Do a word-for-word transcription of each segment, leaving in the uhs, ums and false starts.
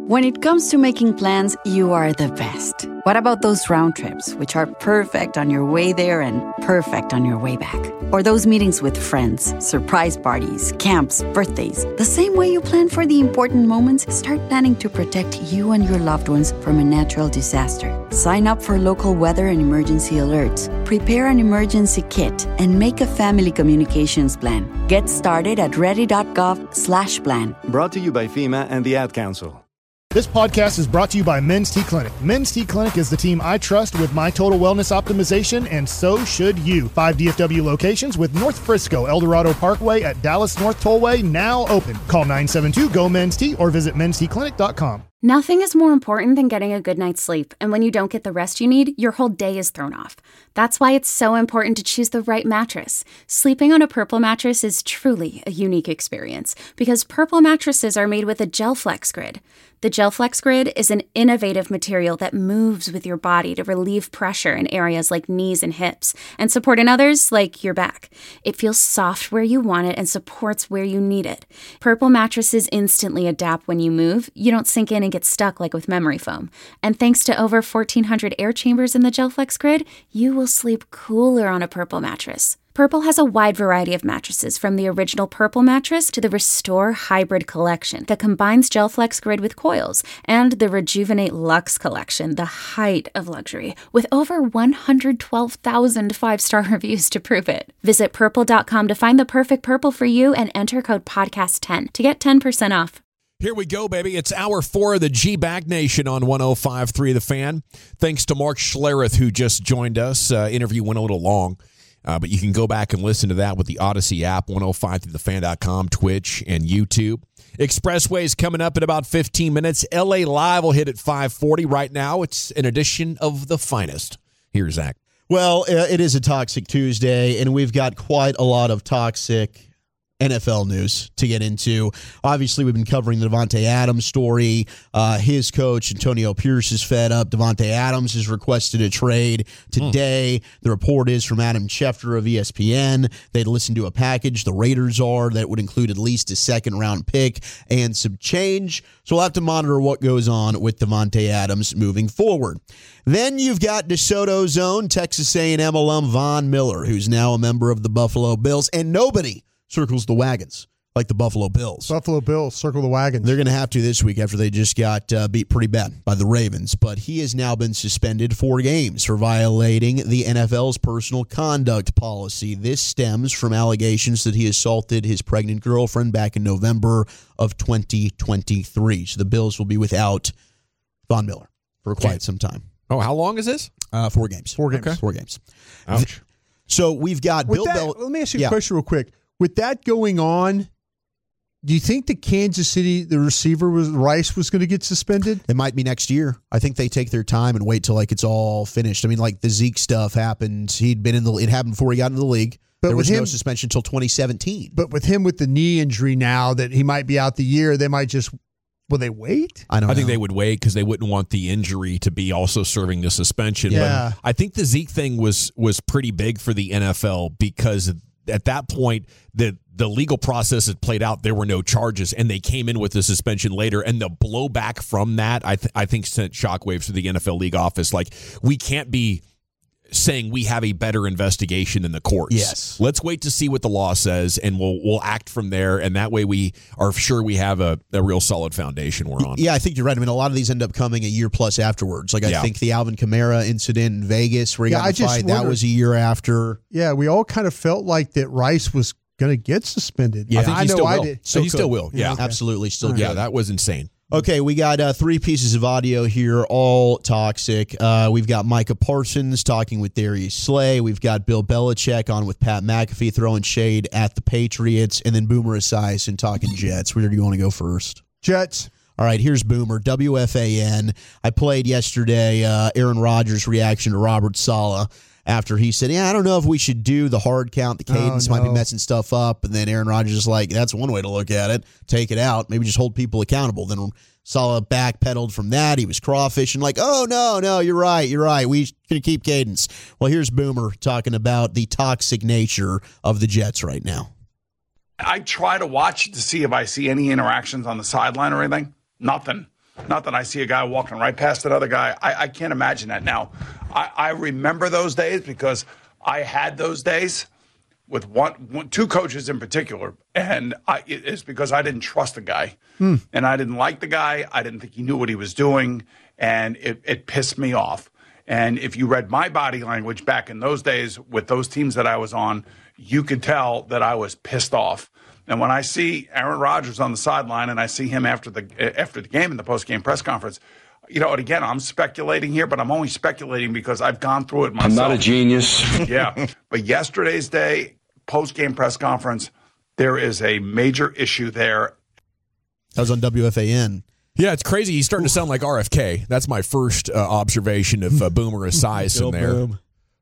When it comes to making plans, you are the best. What about those round trips, which are perfect on your way there and perfect on your way back? Or those meetings with friends, surprise parties, camps, birthdays. The same way you plan for the important moments, start planning to protect you and your loved ones from a natural disaster. Sign up for local weather and emergency alerts. Prepare an emergency kit and make a family communications plan. Get started at ready.gov slash plan. Brought to you by FEMA and the Ad Council. This podcast is brought to you by Men's T Clinic. Men's T Clinic is the team I trust with my total wellness optimization, and so should you. Five D F W locations with North Frisco, El Dorado Parkway at Dallas North Tollway now open. Call nine seven two, G O, Men's T or visit mens t clinic dot com. Nothing is more important than getting a good night's sleep, and when you don't get the rest you need, your whole day is thrown off. That's why it's so important to choose the right mattress. Sleeping on a Purple mattress is truly a unique experience because Purple mattresses are made with a GelFlex grid. The GelFlex grid is an innovative material that moves with your body to relieve pressure in areas like knees and hips and support in others like your back. It feels soft where you want it and supports where you need it. Purple mattresses instantly adapt when you move. You don't sink in and get stuck like with memory foam. And thanks to over fourteen hundred air chambers in the GelFlex grid, you will sleep cooler on a Purple mattress. Purple has a wide variety of mattresses, from the original Purple mattress to the Restore Hybrid collection that combines GelFlex grid with coils, and the Rejuvenate Luxe collection, the height of luxury, with over one hundred twelve thousand five-star reviews to prove it. Visit purple dot com to find the perfect Purple for you and enter code podcast ten to get ten percent off. Here we go, baby. It's hour four of the G-Back Nation on one oh five point three The Fan. Thanks to Mark Schlereth, who just joined us. Uh, interview went a little long. Uh, but you can go back and listen to that with the Odyssey app, one oh five through the fan dot com, Twitch, and YouTube. Expressway's coming up in about fifteen minutes. L A Live will hit at five forty. Right now, it's an edition of The Finest. Here's Zach. Well, it is a Toxic Tuesday, and we've got quite a lot of toxic N F L news to get into. Obviously, we've been covering the Davante Adams story. Uh, his coach, Antonio Pierce, is fed up. Davante Adams has requested a trade today. Mm. The report is from Adam Schefter of E S P N. They'd listened to a package, the Raiders are, that would include at least a second-round pick and some change. So we'll have to monitor what goes on with Davante Adams moving forward. Then you've got DeSoto's own Texas A and M alum Von Miller, who's now a member of the Buffalo Bills, and nobody circles the wagons like the Buffalo Bills. Buffalo Bills, circle the wagons. They're going to have to this week after they just got uh, beat pretty bad by the Ravens. But he has now been suspended four games for violating the N F L's personal conduct policy. This stems from allegations that he assaulted his pregnant girlfriend back in November of twenty twenty-three. So the Bills will be without Von Miller for quite okay. some time. Oh, how long is this? Uh, four games. Four games. Okay. Four games. Ouch. So we've got With Bill that, Bell. Let me ask you yeah. a question real quick. With that going on, do you think the Kansas City, the receiver was Rice, was going to get suspended? It might be next year. I think they take their time and wait till like it's all finished. I mean, like the Zeke stuff happened. He'd been in the. It happened before he got into the league. But there was him, no suspension until twenty seventeen. But with him with the knee injury now that he might be out the year, they might just. Will they wait? I don't. I know. think they would wait because they wouldn't want the injury to be also serving the suspension. Yeah. But I think the Zeke thing was was pretty big for the N F L because at that point the the legal process had played out. There were no charges, and they came in with the suspension later. And the blowback from that, I th- I think, sent shockwaves to the N F L league office. Like, we can't be saying we have a better investigation than the courts. Yes. Let's wait to see what the law says, and we'll we'll act from there. And that way we are sure we have a, a real solid foundation we're on. Yeah, I think you're right. I mean, a lot of these end up coming a year plus afterwards. Like, I yeah. think the Alvin Kamara incident in Vegas where he yeah, got in I the just fight, wonder, that was a year after. Yeah, we all kind of felt like that Rice was going to get suspended. Yeah, I think he I know still I will. did. So he could. still will. Yeah, okay. Absolutely still Yeah, good. that was insane. Okay, we got uh, three pieces of audio here, all toxic. Uh, we've got Micah Parsons talking with Darius Slay. We've got Bill Belichick on with Pat McAfee throwing shade at the Patriots. And then Boomer Esiason talking Jets. Where do you want to go first? Jets. All right, here's Boomer, W F A N. I played yesterday uh, Aaron Rodgers' reaction to Robert Saleh after he said, yeah, I don't know if we should do the hard count. The cadence oh, no. might be messing stuff up. And then Aaron Rodgers is like, that's one way to look at it. Take it out. Maybe just hold people accountable. Then Saleh backpedaled from that. He was crawfishing like, oh, no, no, you're right. You're right. We can keep cadence. Well, here's Boomer talking about the toxic nature of the Jets right now. I try to watch to see if I see any interactions on the sideline or anything. Nothing. Not that I see a guy walking right past another guy. I, I can't imagine that now. I, I remember those days because I had those days with one, one two coaches in particular, and I, it's because I didn't trust the guy, hmm. and I didn't like the guy. I didn't think he knew what he was doing, and it, it pissed me off. And if you read my body language back in those days with those teams that I was on, you could tell that I was pissed off. And when I see Aaron Rodgers on the sideline and I see him after the after the game in the post-game press conference, you know, and again, I'm speculating here, but I'm only speculating because I've gone through it myself. I'm not a genius. Yeah. But yesterday's day, post-game press conference, there is a major issue there. That was on W F A N. Yeah, it's crazy. He's starting to sound like R F K. That's my first uh, observation of uh, Boomer Esiason there. Boom.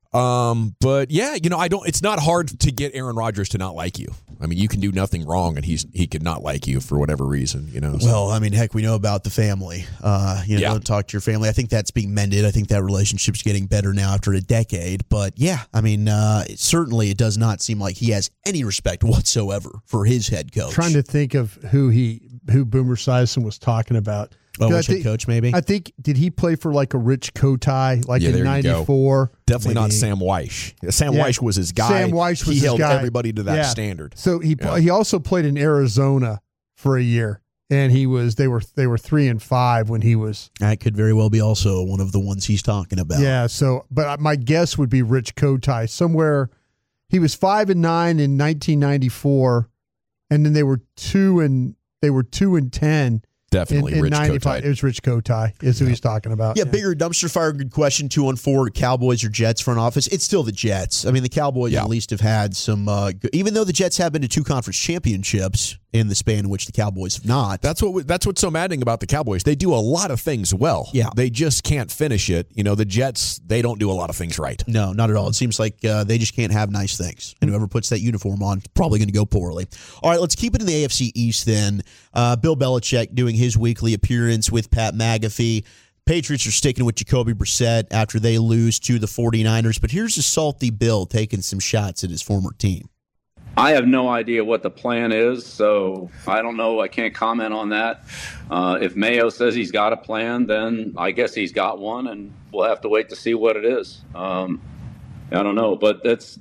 Um, but yeah, you know, I don't. It's not hard to get Aaron Rodgers to not like you. I mean, you can do nothing wrong, and he's he could not like you for whatever reason. You know. So. Well, I mean, heck, we know about the family. Uh, you know, yeah. don't talk to your family. I think that's being mended. I think that relationship's getting better now after a decade. But yeah, I mean, uh, certainly it does not seem like he has any respect whatsoever for his head coach. Trying to think of who he who Boomer Esiason was talking about. Oh, which head coach, maybe? I think, did he play for like a Rich Kotite, like yeah, in ninety-four? Definitely maybe. Not Sam Weish. Sam yeah. Weish was his guy. Sam Weish was he his held guy. everybody to that yeah. standard. So he yeah. he also played in Arizona for a year, and he was they were they were three and five when he was. That could very well be also one of the ones he's talking about. Yeah. So, but my guess would be Rich Kotite somewhere. He was five and nine in nineteen ninety-four, and then they were two and they were two and ten. Definitely in, in Rich ninety-five. Kotite. It was Rich Kotite is who yeah. he's talking about. Yeah, yeah, bigger dumpster fire. Good question. Two on four. Cowboys or Jets front office? It's still the Jets. I mean, the Cowboys yeah. at least have had some. Uh, good, even though the Jets have been to two conference championships in the span in which the Cowboys have not. That's what. That's what's so maddening about the Cowboys. They do a lot of things well. Yeah, they just can't finish it. You know, the Jets. They don't do a lot of things right. No, not at all. It seems like uh, they just can't have nice things, and whoever puts that uniform on is probably going to go poorly. All right, let's keep it in the A F C East then. Uh, Bill Belichick doing his weekly appearance with Pat McAfee. Patriots are sticking with Jacoby Brissett after they lose to the 49ers. But here's a salty Bill taking some shots at his former team. I have no idea what the plan is, so I don't know. I can't comment on that. Uh, if Mayo says he's got a plan, then I guess he's got one, and we'll have to wait to see what it is. Um, I don't know, but that's.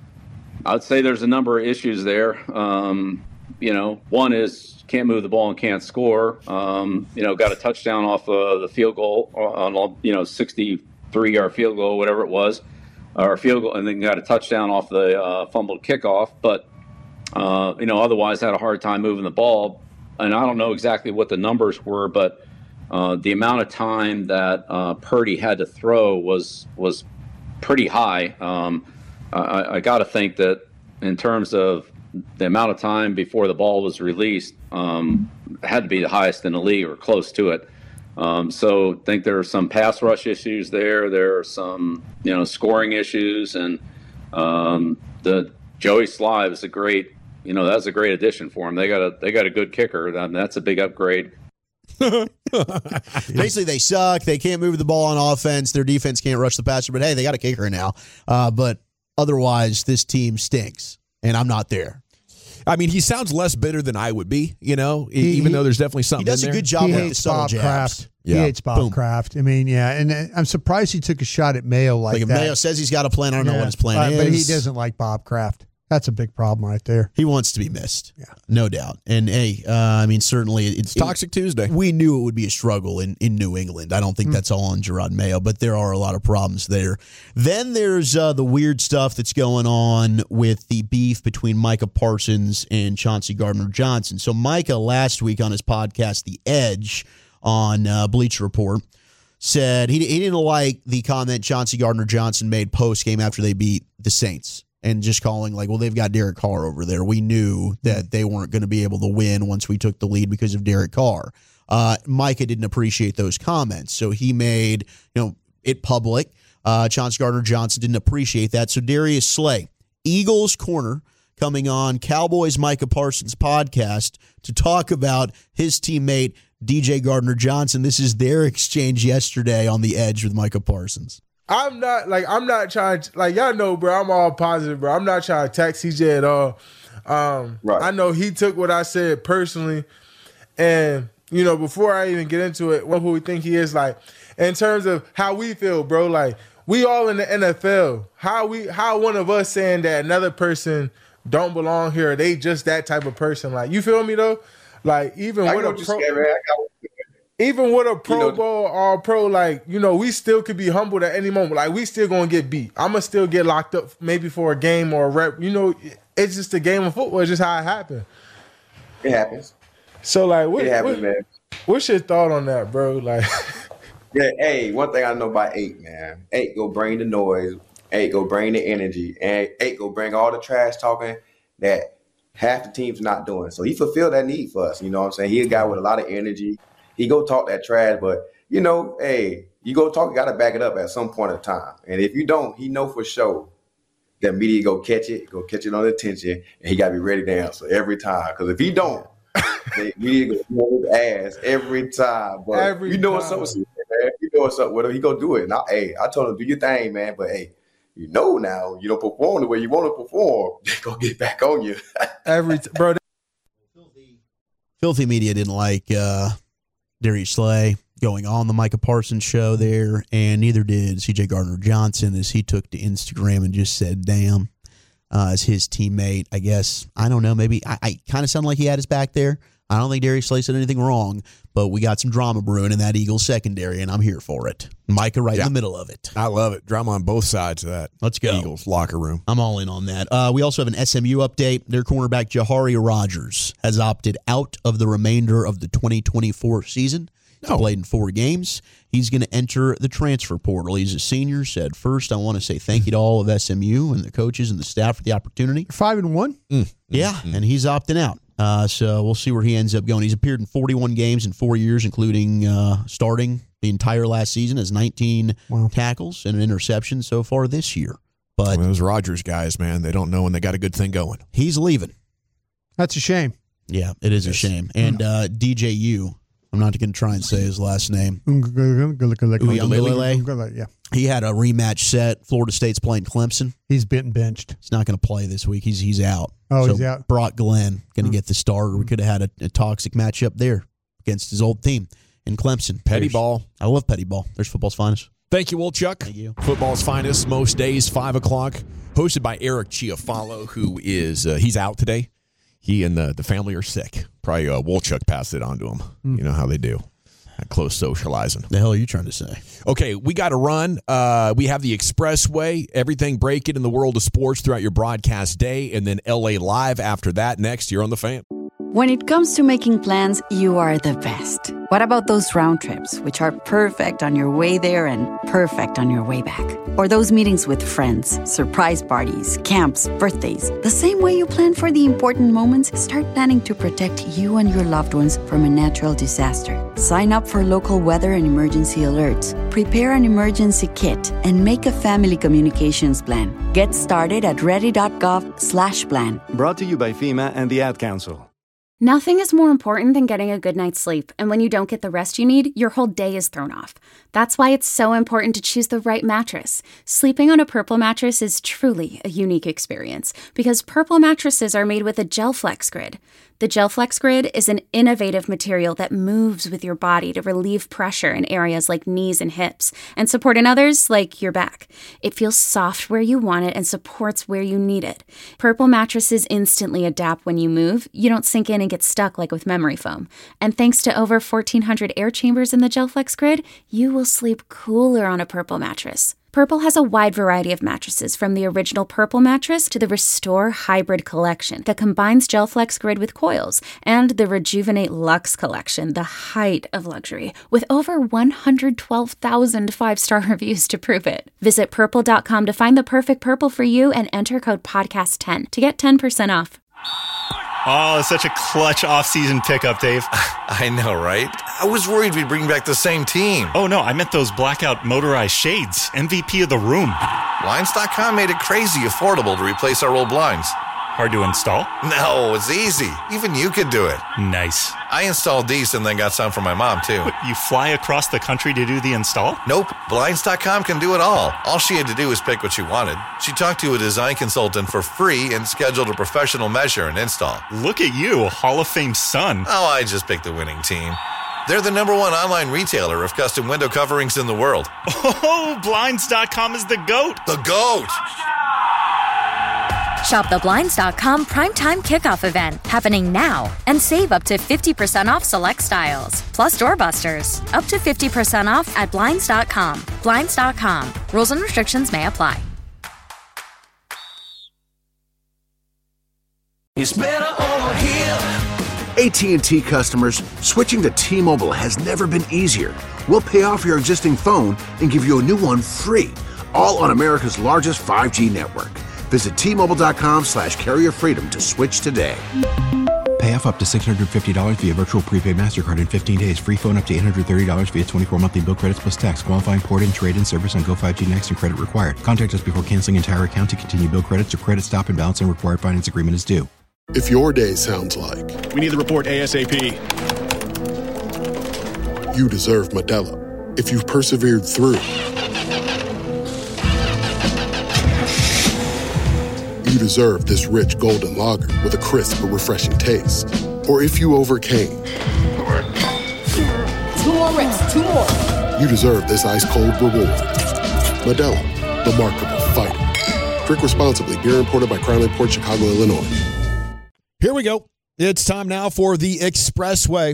I'd say there's a number of issues there. Um, you know, one is can't move the ball and can't score. Um, you know, got a touchdown off uh, the field goal on, you know, sixty-three yard field goal, whatever it was, or field goal, and then got a touchdown off the uh, fumbled kickoff. But, uh, you know, otherwise had a hard time moving the ball. And I don't know exactly what the numbers were, but uh, the amount of time that uh, Purdy had to throw was was pretty high. Um, I, I got to think that in terms of the amount of time before the ball was released, um, had to be the highest in the league or close to it. Um, so I think there are some pass rush issues there. There are some, you know, scoring issues, and um, the Joey Sly is a great, you know, that's a great addition for him. They got a they got a good kicker. That's a big upgrade. Basically, they suck. They can't move the ball on offense. Their defense can't rush the passer. But hey, they got a kicker now. Uh, but otherwise, this team stinks, and I'm not there. I mean, he sounds less bitter than I would be, you know, he, even he, though there's definitely something in there. He does in a there. good job he with hates the subtle Bob jabs. Kraft. Yeah. He hates Bob Boom. Kraft. I mean, yeah, and uh, I'm surprised he took a shot at Mayo like, like if that. Mayo says he's got a plan, I don't yeah. know what his plan uh, is. But he doesn't like Bob Kraft. That's a big problem right there. He wants to be missed. Yeah. No doubt. And, hey, uh, I mean, certainly it's, it's Toxic it, Tuesday. We knew it would be a struggle in, in New England. I don't think mm. that's all on Gerard Mayo, but there are a lot of problems there. Then there's uh, the weird stuff that's going on with the beef between Micah Parsons and Chauncey Gardner-Johnson. So Micah last week on his podcast, The Edge, on uh, Bleacher Report, said he, he didn't like the comment Chauncey Gardner-Johnson made post-game after they beat the Saints. And just calling like, well, they've got Derek Carr over there. We knew that they weren't going to be able to win once we took the lead because of Derek Carr. Uh, Micah didn't appreciate those comments, so he made you know it public. Uh, Chauncey Gardner-Johnson didn't appreciate that. So Darius Slay, Eagles Corner, coming on Cowboys Micah Parsons podcast to talk about his teammate D J Gardner-Johnson. This is their exchange yesterday on The Edge with Micah Parsons. I'm not like I'm not trying to, like y'all know, bro. I'm all positive, bro. I'm not trying to attack C J at all. Um, right. I know he took what I said personally, and You know, before I even get into it, who we think he is, like, in terms of how we feel, bro, like, we all in the N F L. How we, how one of us saying that another person don't belong here, they just that type of person. Like, you feel me, though? Like, even I with a pro, scared, man. I got even with a Pro you know, Bowl or Pro, like, you know, we still could be humbled at any moment. Like, we still gonna get beat. I'm gonna still get locked up maybe for a game or a rep. You know, it's just a game of football. It's just how it happened. It happens. So, like, what, it happens, what, man. What's your thought on that, bro? Like, yeah, hey, one thing I know about eight, man. Eight go bring the noise. Eight go bring the energy. And eight go bring all the trash talking that half the team's not doing. So he fulfilled that need for us. You know what I'm saying? He a guy with a lot of energy. He go talk that trash, but, you know, hey, you go talk, you got to back it up at some point of time. And if you don't, he know for sure that media go catch it, go catch it on attention, and he got to be ready to answer every time. Because if he don't, they media go on his ass every time. But every you know time. what's up with him, man. You know what's up with him. He go do it. And I, hey, I told him, do your thing, man. But, hey, you know now, you don't perform the way you want to perform, they going to get back on you. every t- bro. Filthy Media didn't like uh, Darius Slay going on the Micah Parsons show there, and neither did C J Gardner-Johnson, as he took to Instagram and just said, damn, uh, as his teammate. I guess, I don't know, maybe I, I kind of sound like he had his back there. I don't think Darius Slay said anything wrong, but we got some drama brewing in that Eagles secondary, and I'm here for it. Micah right yeah. in the middle of it. I love it. Drama on both sides of that. Let's go. Eagles locker room. I'm all in on that. Uh, we also have an S M U update. Their cornerback Jahari Rogers has opted out of the remainder of the twenty twenty-four season. He's oh. played in four games. He's going to enter the transfer portal. He's a senior. Said, first, I want to say thank you to all of S M U and the coaches and the staff for the opportunity. Five and one? Mm. Yeah, mm-hmm. and he's opting out. Uh, so we'll see where he ends up going. He's appeared in forty-one games in four years, including uh, starting the entire last season, has nineteen wow. tackles and an interception so far this year. But well, those Rodgers guys, man, they don't know when they got a good thing going. He's leaving. That's a shame. Yeah, it is yes. a shame. And uh, D J U, I'm not going to try and say his last name. Uyunglele. Yeah. He had a rematch set. Florida State's playing Clemson. He's been benched. He's not going to play this week. He's he's out. Oh, so he's out. Brock Glenn going to mm. get the starter. We could have had a, a toxic matchup there against his old team in Clemson. Petty There's, ball. I love petty ball. There's football's finest. Thank you, Wolchuk. Thank you. Football's finest, most days, five o'clock. Hosted by Eric Chiafalo, who is, uh, he's out today. He and the, the family are sick. Probably uh, Wolchuk passed it on to him. Mm. You know how they do. Close socializing. The hell are you trying to say? Okay, we got to run. Uh, we have the Expressway, everything breaking in the world of sports throughout your broadcast day, and then L A Live after that. Next, you're on The Fan. When it comes to making plans, you are the best. What about those round trips, which are perfect on your way there and perfect on your way back? Or those meetings with friends, surprise parties, camps, birthdays. The same way you plan for the important moments, start planning to protect you and your loved ones from a natural disaster. Sign up for local weather and emergency alerts. Prepare an emergency kit and make a family communications plan. Get started at ready.gov slash plan. Brought to you by FEMA and the Ad Council. Nothing is more important than getting a good night's sleep, and when you don't get the rest you need, your whole day is thrown off. That's why it's so important to choose the right mattress. Sleeping on a Purple mattress is truly a unique experience, because Purple mattresses are made with a GelFlex Grid. The GelFlex Grid is an innovative material that moves with your body to relieve pressure in areas like knees and hips, and support in others like your back. It feels soft where you want it and supports where you need it. Purple mattresses instantly adapt when you move. You don't sink in and get stuck like with memory foam. And thanks to over fourteen hundred air chambers in the GelFlex Grid, you will sleep cooler on a Purple mattress. Purple has a wide variety of mattresses, from the original Purple mattress to the Restore Hybrid collection that combines GelFlex Grid with coils, and the Rejuvenate Luxe collection, the height of luxury, with over one hundred twelve thousand five-star reviews to prove it. Visit purple dot com to find the perfect Purple for you and enter code podcast ten to get ten percent off. Oh, it's such a clutch off-season pickup, Dave. I know, right? I was worried we'd bring back the same team. Oh, no, I meant those blackout motorized shades. M V P of the room. Blinds dot com made it crazy affordable to replace our old blinds. Hard to install? No, it's easy. Even you could do it. Nice. I installed these and then got some for my mom, too. What, you fly across the country to do the install? Nope. Blinds dot com can do it all. All she had to do was pick what she wanted. She talked to a design consultant for free and scheduled a professional measure and install. Look at you, a Hall of Fame son. Oh, I just picked the winning team. They're the number one online retailer of custom window coverings in the world. Oh, Blinds dot com is the GOAT. The GOAT! Shop the Blinds dot com Primetime Kickoff event happening now and save up to fifty percent off select styles. Plus doorbusters. Up to fifty percent off at Blinds dot com. Blinds dot com. Rules and restrictions may apply. It's better over here. A T and T customers, switching to T-Mobile has never been easier. We'll pay off your existing phone and give you a new one free, all on America's largest five G network. Visit T-Mobile.com slash carrier freedom to switch today. Pay off up to six hundred fifty dollars via virtual prepaid MasterCard in fifteen days. Free phone up to eight hundred thirty dollars via twenty-four monthly bill credits plus tax. Qualifying port-in, trade-in service on Go five G Next and credit required. Contact us before canceling entire account to continue bill credits or credit stop and balance and required finance agreement is due. If your day sounds like we need the report ASAP, you deserve Modelo. If you've persevered through, you deserve this rich golden lager with a crisp but refreshing taste. Or if you overcame, two more reps, two more. You deserve this ice cold reward. Modelo, the Remarkable Fighter. Drink responsibly. Beer imported by Crown Imports, Chicago, Illinois. Here we go. It's time now for the Expressway.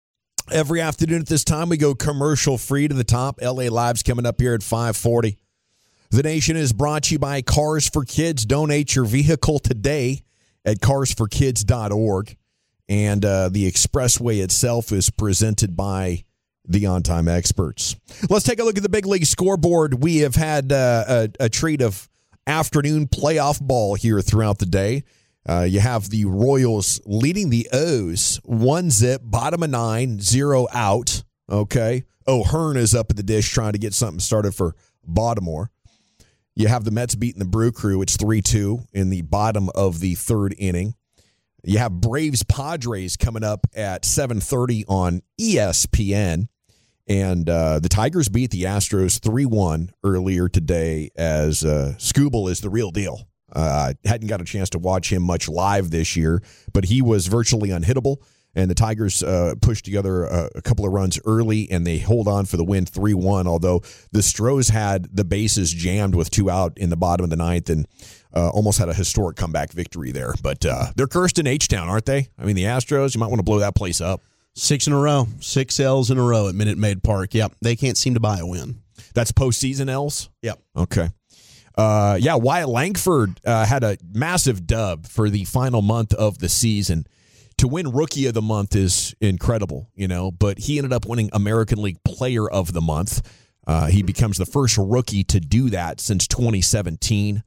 Every afternoon at this time, we go commercial free to the top. L A Live's coming up here at five forty. The Nation is brought to you by Cars for Kids. Donate your vehicle today at cars for kids dot org. And uh, the Expressway itself is presented by the On Time Experts. Let's take a look at the big league scoreboard. We have had uh, a, a treat of afternoon playoff ball here throughout the day. Uh, you have the Royals leading the O's, one zip, bottom of nine, zero out. Okay. O'Hearn is up at the dish trying to get something started for Baltimore. You have the Mets beating the Brew Crew. It's three two in the bottom of the third inning. You have Braves-Padres coming up at seven thirty on E S P N. And uh, the Tigers beat the Astros three one earlier today as uh, Skubal is the real deal. Uh, hadn't got a chance to watch him much live this year, but he was virtually unhittable. And the Tigers uh, pushed together a, a couple of runs early, and they hold on for the win three one, although the Stros had the bases jammed with two out in the bottom of the ninth and uh, almost had a historic comeback victory there. But uh, they're cursed in H-Town, aren't they? I mean, the Astros, you might want to blow that place up. Six in a row. Six L's in a row at Minute Maid Park. Yep. They can't seem to buy a win. That's postseason L's? Yep. Okay. Uh, yeah, Wyatt Langford uh, had a massive dub for the final month of the season. To win Rookie of the Month is incredible, you know, but he ended up winning American League Player of the Month. Uh, he becomes the first rookie to do that since twenty seventeen.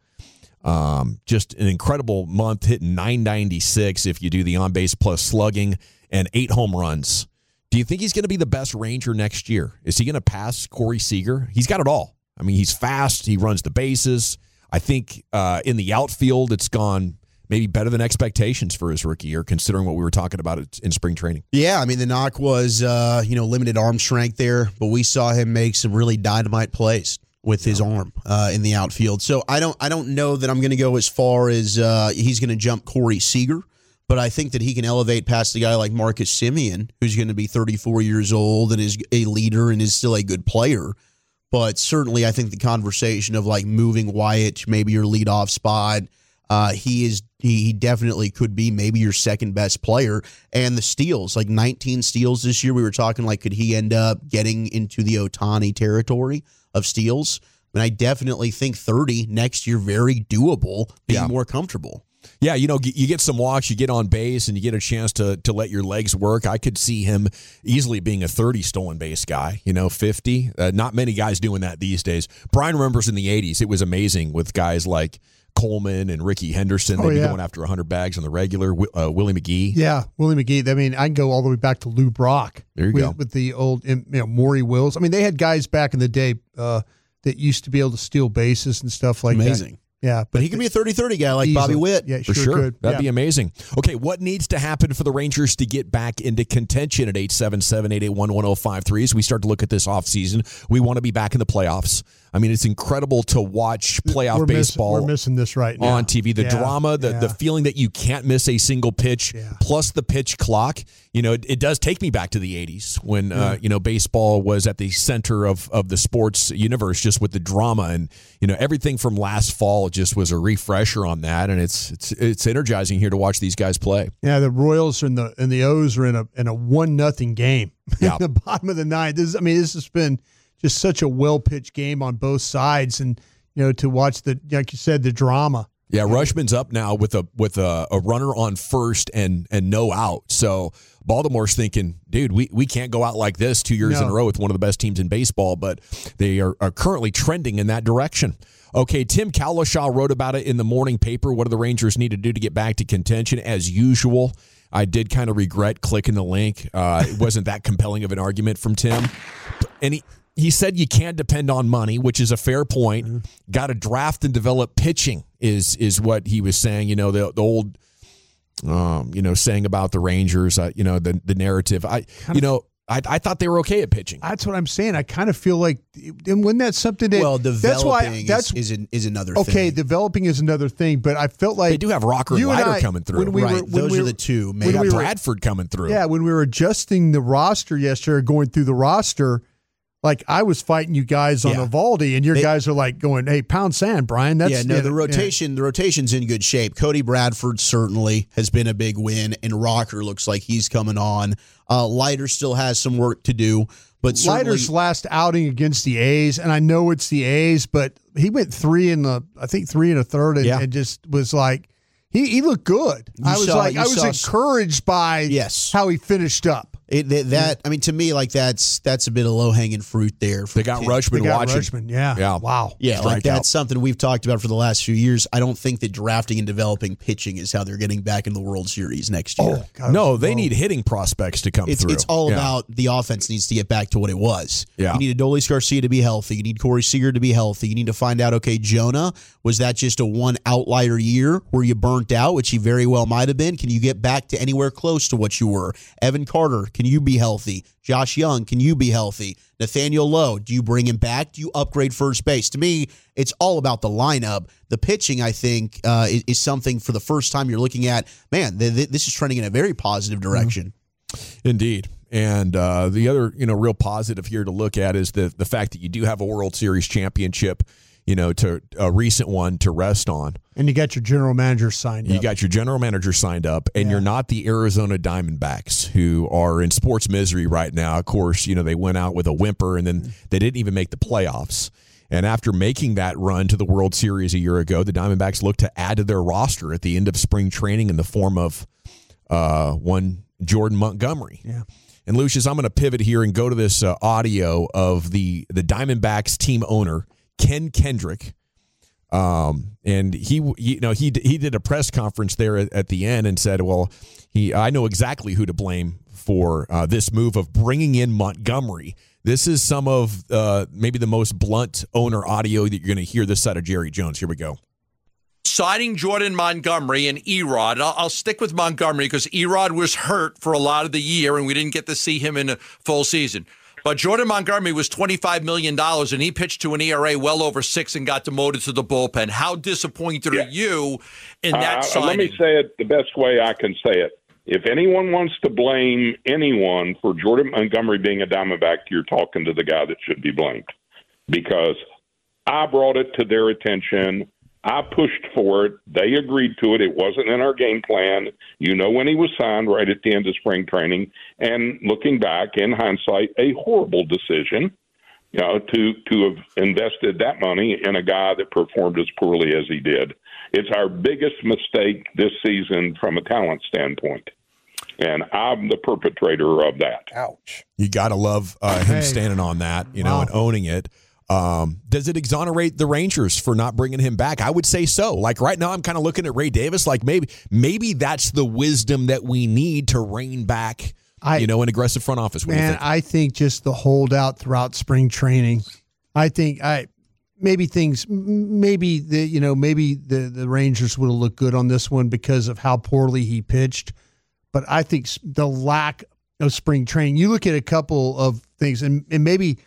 Um, just an incredible month, hitting nine ninety-six if you do the on-base plus slugging, and eight home runs. Do you think he's going to be the best Ranger next year? Is he going to pass Corey Seager? He's got it all. I mean, he's fast. He runs the bases. I think uh, in the outfield, it's gone maybe better than expectations for his rookie year, considering what we were talking about in spring training. Yeah, I mean, the knock was, uh, you know, limited arm strength there, but we saw him make some really dynamite plays with his arm uh, in the outfield. So I don't I don't know that I'm going to go as far as uh, he's going to jump Corey Seager, but I think that he can elevate past a guy like Marcus Semien, who's going to be thirty-four years old and is a leader and is still a good player. But certainly I think the conversation of like moving Wyatt to maybe your leadoff spot, uh, he is he, he definitely could be maybe your second best player. And the steals, like nineteen steals this year, we were talking like could he end up getting into the Ohtani territory of steals? I mean, I definitely think thirty next year, very doable, being Yeah. more comfortable. Yeah, you know, you get some walks, you get on base, and you get a chance to to let your legs work. I could see him easily being a thirty stolen base guy, you know, fifty. Uh, not many guys doing that these days. Brian remembers in the eighties, it was amazing with guys like Coleman and Ricky Henderson. They'd Oh, be yeah. going after one hundred bags on the regular. Uh, Willie McGee. Yeah, Willie McGee. I mean, I can go all the way back to Lou Brock. There you with, go. With the old, you know, Maury Wills. I mean, they had guys back in the day uh, that used to be able to steal bases and stuff like Amazing. that. Yeah, But he could be a thirty-thirty guy like Easily. Bobby Witt. Yeah, For sure, sure. could. That'd Yeah. be amazing. Okay, what needs to happen for the Rangers to get back into contention at eight seven seven, eight eight one, one oh five three as we start to look at this offseason? We want to be back in the playoffs. I mean, it's incredible to watch playoff we're baseball. Miss, we're missing this right now on T V. The yeah, drama, the yeah. the feeling that you can't miss a single pitch, yeah. plus the pitch clock. You know, it, it does take me back to the eighties when yeah. uh, you know baseball was at the center of of the sports universe, just with the drama, and you know everything from last fall just was a refresher on that, and it's it's it's energizing here to watch these guys play. Yeah, the Royals and the and the O's are in a in a one nothing game yeah. at the bottom of the ninth. This, I mean, this has been just such a well pitched game on both sides, and you know to watch the like you said the drama. Yeah, Rushman's up now with a with a, a runner on first and and no out. So Baltimore's thinking, dude, we, we can't go out like this two years No. in a row with one of the best teams in baseball, but they are, are currently trending in that direction. Okay, Tim Cowlishaw wrote about it in the morning paper. What do the Rangers need to do to get back to contention? As usual, I did kind of regret clicking the link. Uh, it wasn't that compelling of an argument from Tim. And he, he said you can't depend on money, which is a fair point. Mm-hmm. Got to draft and develop pitching is is what he was saying. You know, the, the old, um, you know, saying about the Rangers, uh, you know, the, the narrative. I, you know, I, I thought they were okay at pitching. That's what I'm saying. I kind of feel like, and when that's something that well, developing that's why that's is, is, an, is another okay, thing. Okay, developing is another thing, but I felt like they do have Rocker and Leiter coming through. When we right, were, when those we are were, the two. They got we were, Bradford coming through. Yeah, when we were adjusting the roster yesterday, going through the roster, like I was fighting you guys on Yeah. Evaldi, and your They- guys are like going, "Hey, pound sand, Brian." That's yeah, no, yeah, the rotation, yeah. the rotation's in good shape. Cody Bradford certainly has been a big win, and Rocker looks like he's coming on. Uh, Leiter still has some work to do, but certainly, Leiter's last outing against the A's, and I know it's the A's, but he went three in the, I think three and a third, and, Yeah. and just was like, he he looked good. You I was saw- like, you I was saw- encouraged by Yes. how he finished up. It, that, that I mean, to me, like that's that's a bit of low hanging fruit there. For They got Tim. Rushman They got watching. Rushman, yeah, Yeah. wow, Yeah, like Strikeout. that's something we've talked about for the last few years. I don't think that drafting and developing pitching is how they're getting back in the World Series next year. Oh, God, No, they no. need hitting prospects to come It's through. it's all Yeah. about the offense needs to get back to what it was. Yeah. You need Adolis Garcia to be healthy. You need Corey Seager to be healthy. You need to find out, okay, Jonah, was that just a one outlier year where you burnt out, which he very well might have been? Can you get back to anywhere close to what you were? Evan Carter, can you be healthy? Josh Young, can you be healthy? Nathaniel Lowe, do you bring him back? Do you upgrade first base? To me, it's all about the lineup. The pitching, I think, uh, is, is something for the first time you're looking at, man, th- th- this is trending in a very positive direction. Indeed. And uh, the other, you know, real positive here to look at is the the fact that you do have a World Series championship, you know, to a recent one to rest on. And you got your general manager signed You up. got your general manager signed up, and Yeah. you're not the Arizona Diamondbacks, who are in sports misery right now. Of course, you know, they went out with a whimper, and then they didn't even make the playoffs. And after making that run to the World Series a year ago, the Diamondbacks looked to add to their roster at the end of spring training in the form of uh, one Jordan Montgomery. Yeah. And Lucius, I'm going to pivot here and go to this uh, audio of the the Diamondbacks team owner, Ken Kendrick. Um, and he, you know, he he did a press conference there at, at the end and said, well, he I know exactly who to blame for uh, this move of bringing in Montgomery. This is some of uh, maybe the most blunt owner audio that you're going to hear this side of Jerry Jones. Here we go. Signing Jordan Montgomery and Erod. I'll, I'll stick with Montgomery because Erod was hurt for a lot of the year, and we didn't get to see him in a full season. But Jordan Montgomery was twenty-five million dollars, and he pitched to an E R A well over six and got demoted to the bullpen. How disappointed Yeah. are you in that uh, signing? Let me say it the best way I can say it. If anyone wants to blame anyone for Jordan Montgomery being a Diamondback, you're talking to the guy that should be blamed. Because I brought it to their attention. I pushed for it. They agreed to it. It wasn't in our game plan. You know when he was signed right at the end of spring training. And looking back, in hindsight, a horrible decision, you know, to, to have invested that money in a guy that performed as poorly as he did. It's our biggest mistake this season from a talent standpoint. And I'm the perpetrator of that. Ouch. You got to love uh, him Hey. standing on that, you know, Wow. and owning it. Um, does it exonerate the Rangers for not bringing him back? I would say so. Like right now, I'm kind of looking at Ray Davis. Like maybe, maybe that's the wisdom that we need to rein back, I- you know, an aggressive front office. What do you Man, think? I think just the holdout throughout spring training. I think I maybe things m- maybe the you know maybe the the Rangers would have looked good on this one because of how poorly he pitched, but I think s- the lack of spring training. You look at a couple of things, and and maybe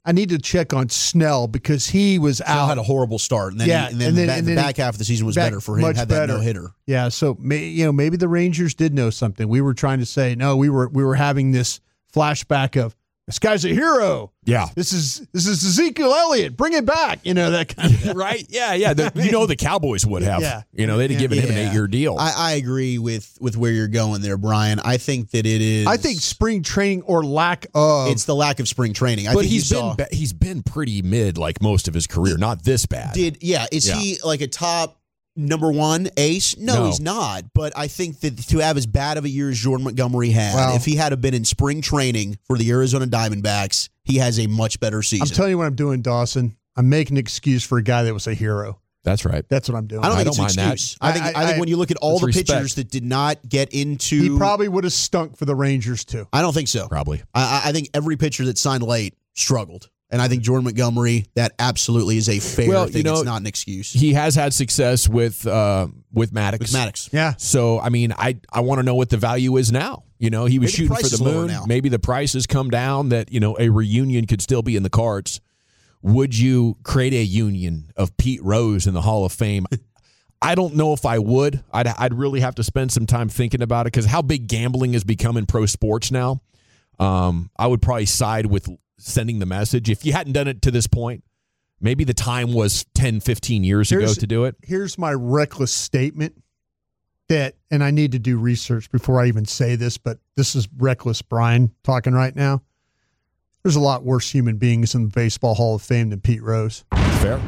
I need to check on Snell because he was Snell out. had a horrible start, and then, yeah, he, and then, and then, the, and the then back half of the season was back, better for him. Much Had that better. no hitter. Yeah, so may, you know maybe the Rangers did know something. We were trying to say no. We were we were having this flashback of this guy's a hero. Yeah, this is this is Ezekiel Elliott. Bring it back. You know that kind of right. Yeah, yeah. The, you know the Cowboys would have. Yeah. You know they'd have given Yeah. him an eight-year deal. I, I agree with with where you're going there, Brian. I think that it is. I think spring training or lack of. It's the lack of spring training. I but think he's you been saw, ba- he's been pretty mid like most of his career. Not this bad. Did yeah? Is Yeah. he like a top number one ace? No, No. he's not. But I think that to have as bad of a year as Jordan Montgomery had, Wow. if he had been in spring training for the Arizona Diamondbacks, he has a much better season. I'm telling you what I'm doing, Dawson. I'm making an excuse for a guy that was a hero. That's right. That's what I'm doing. I don't think I it's don't an mind that. excuse. I think I, I- think I- when you look at all That's the respect. pitchers that did not get into, He probably would have stunk for the Rangers too. I don't think so. Probably. I, I think every pitcher that signed late struggled. And I think Jordan Montgomery, that absolutely is a fair Well, thing. you know, it's not an excuse. He has had success with uh, with Maddox. With Maddox. Yeah. So I mean, I I want to know what the value is now. You know, he was Maybe the shooting price for is the lower moon. now. Maybe the price has come down. That you know a reunion could still be in the cards. Would you create a union of Pete Rose in the Hall of Fame? I don't know if I would. I'd I'd really have to spend some time thinking about it because how big gambling has become in pro sports now. Um, I would probably side with sending the message. If you hadn't done it to this point, maybe the time was ten, fifteen years ago Here's- to do it. Here's my reckless statement that, and I need to do research before I even say this, but this is reckless Brian talking right now. There's a lot worse human beings in the Baseball Hall of Fame than Pete Rose. Fair.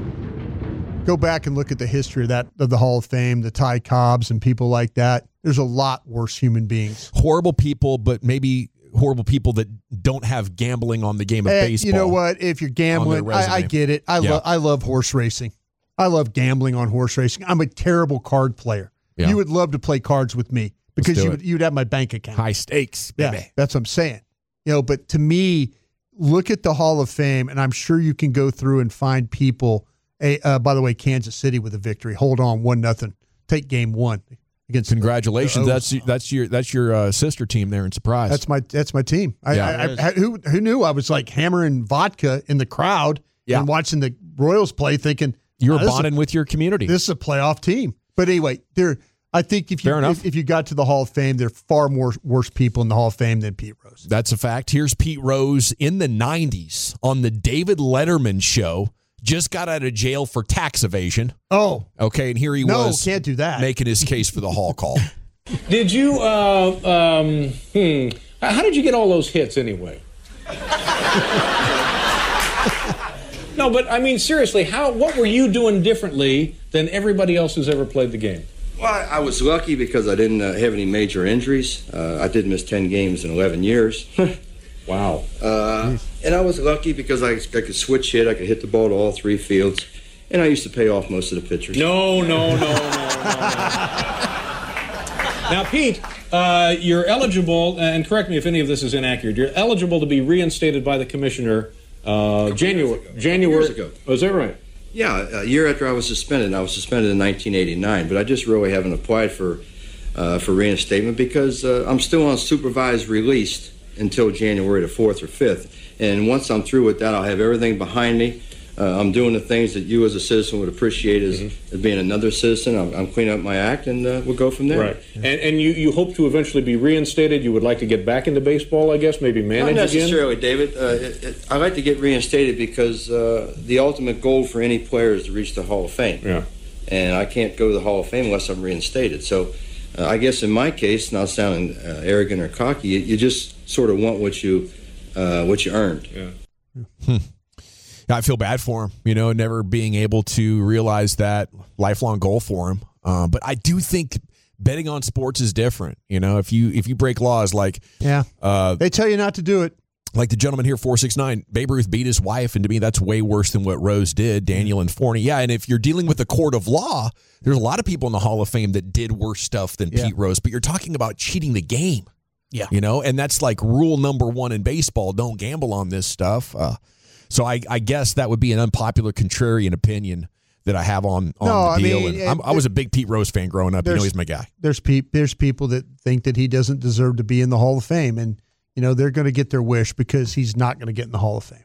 Go back and look at the history of that of the Hall of Fame, the Ty Cobbs and people like that. There's a lot worse human beings. Horrible people, but maybe horrible people that don't have gambling on the game of Eh, baseball. you know what? If you're gambling, their I, I resume. get it. I Yeah. love I love horse racing. I love gambling on horse racing. I'm a terrible card player. Yeah. You would love to play cards with me because do you it. would you'd have my bank account. High stakes, baby. Yeah, that's what I'm saying. You know, but to me, look at the Hall of Fame, and I'm sure you can go through and find people. A, uh, by the way, Kansas City with a victory. Hold on, one nothing. Take game one against. Congratulations. the- That's that's your that's your uh, sister team there in Surprise. That's my that's my team. I, Yeah. I, I, who who knew I was like hammering vodka in the crowd Yeah. and watching the Royals play, thinking you were "Oh, this is a- bonding with your community. This is a playoff team. But anyway, there. I think if you Fair enough. if, if you got to the Hall of Fame, there are far more worse people in the Hall of Fame than Pete Rose. That's a fact. Here's Pete Rose in the nineties on the David Letterman show. Just got out of jail for tax evasion. Oh, Okay, and here he no, was can't do that. making his case for the Hall call. Did you, uh, um, hmm, how did you get all those hits anyway? No, but I mean, seriously, how, what were you doing differently than everybody else who's ever played the game? Well, I, I was lucky because I didn't uh, have any major injuries. Uh, I did miss ten games in eleven years. Wow. Uh, and I was lucky because I, I could switch hit, I could hit the ball to all three fields, and I used to pay off most of the pitchers. No, no, no, no, no, no. Now, Pete, uh, you're eligible, and correct me if any of this is inaccurate, you're eligible to be reinstated by the commissioner uh, January. January. Years ago. Oh, is that right? Yeah, a year after I was suspended, and I was suspended in nineteen eighty-nine, but I just really haven't applied for uh, for reinstatement because uh, I'm still on supervised release until January the fourth or fifth. And once I'm through with that, I'll have everything behind me. Uh, I'm doing the things that you as a citizen would appreciate as, Mm-hmm. as being another citizen. I'm, I'm cleaning up my act, and uh, we'll go from there. Right. And, and you, you hope to eventually be reinstated. You would like to get back into baseball, I guess, maybe manage Not again? necessarily, David. Uh, it, it, I like to get reinstated because uh, the ultimate goal for any player is to reach the Hall of Fame. Yeah. And I can't go to the Hall of Fame unless I'm reinstated. So uh, I guess in my case, not sounding uh, arrogant or cocky, you, you just sort of want what you uh, what you earned. Yeah. Hmm. I feel bad for him, you know, never being able to realize that lifelong goal for him. Um, but I do think betting on sports is different. You know, if you if you break laws like Yeah. uh, They tell you not to do it. like the gentleman here, four six nine, Babe Ruth beat his wife, and to me, that's way worse than what Rose did, Daniel and Forney. Yeah, and if you're dealing with a court of law, there's a lot of people in the Hall of Fame that did worse stuff than Yeah. Pete Rose, but you're talking about cheating the game. Yeah. You know, and that's like rule number one in baseball. Don't gamble on this stuff. Uh, so I, I guess that would be an unpopular contrarian opinion that I have on, on No, the I deal. mean, and I'm, I was a big Pete Rose fan growing up. You know, There's- he's my guy. There's pe- there's people that think that he doesn't deserve to be in the Hall of Fame, and you know they're going to get their wish because he's not going to get in the Hall of Fame.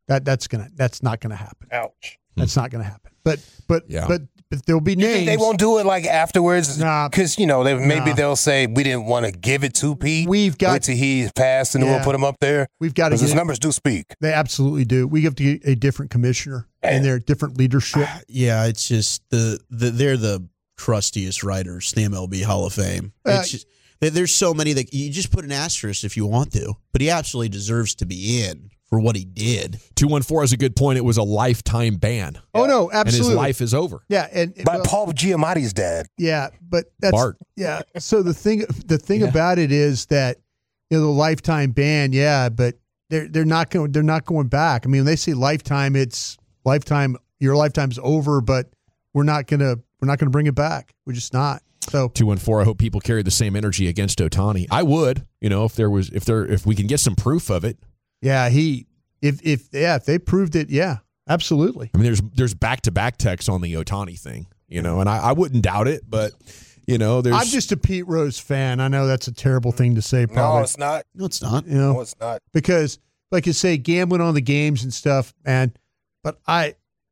That that's gonna that's not gonna happen. Ouch. That's not gonna happen. But but Yeah. but but there'll be You think names. they won't do it like afterwards? Nah. Because, you know, they, maybe Nah. they'll say we didn't want to give it to Pete. We've got- Wait till he's passed and then Yeah. we'll put him up there. We've got to Because his get- numbers do speak. They absolutely do. We have to get a different commissioner and their different leadership. Yeah, it's just the, the they're the crustiest writers, the M L B Hall of Fame. Uh, It's just, there- there's so many that you just put an asterisk if you want to, but he absolutely deserves to be in for what he did. two one four has a good point. It was a lifetime ban. Oh no, absolutely. And his life is over. Yeah, and By well, Paul Giamatti's dad. yeah, but that's Bart. yeah. So the thing the thing about it is that you know the lifetime ban, yeah, but they're they're not going they're not going back. I mean, when they say lifetime, it's lifetime. Your lifetime's over, but we're not gonna we're not gonna bring it back. We're just not. So two one four. I hope people carry the same energy against Ohtani. I would, you know, if there was if there if we can get some proof of it. yeah, he if if yeah if they proved it, yeah, absolutely. I mean, there's there's back to back texts on the Ohtani thing, you know, and I, I wouldn't doubt it, but you know, there's I'm just a Pete Rose fan. I know that's a terrible thing to say. Probably No, it's not. No, it's not. You know, No, it's not. because like you say, gambling on the games and stuff, man. But I,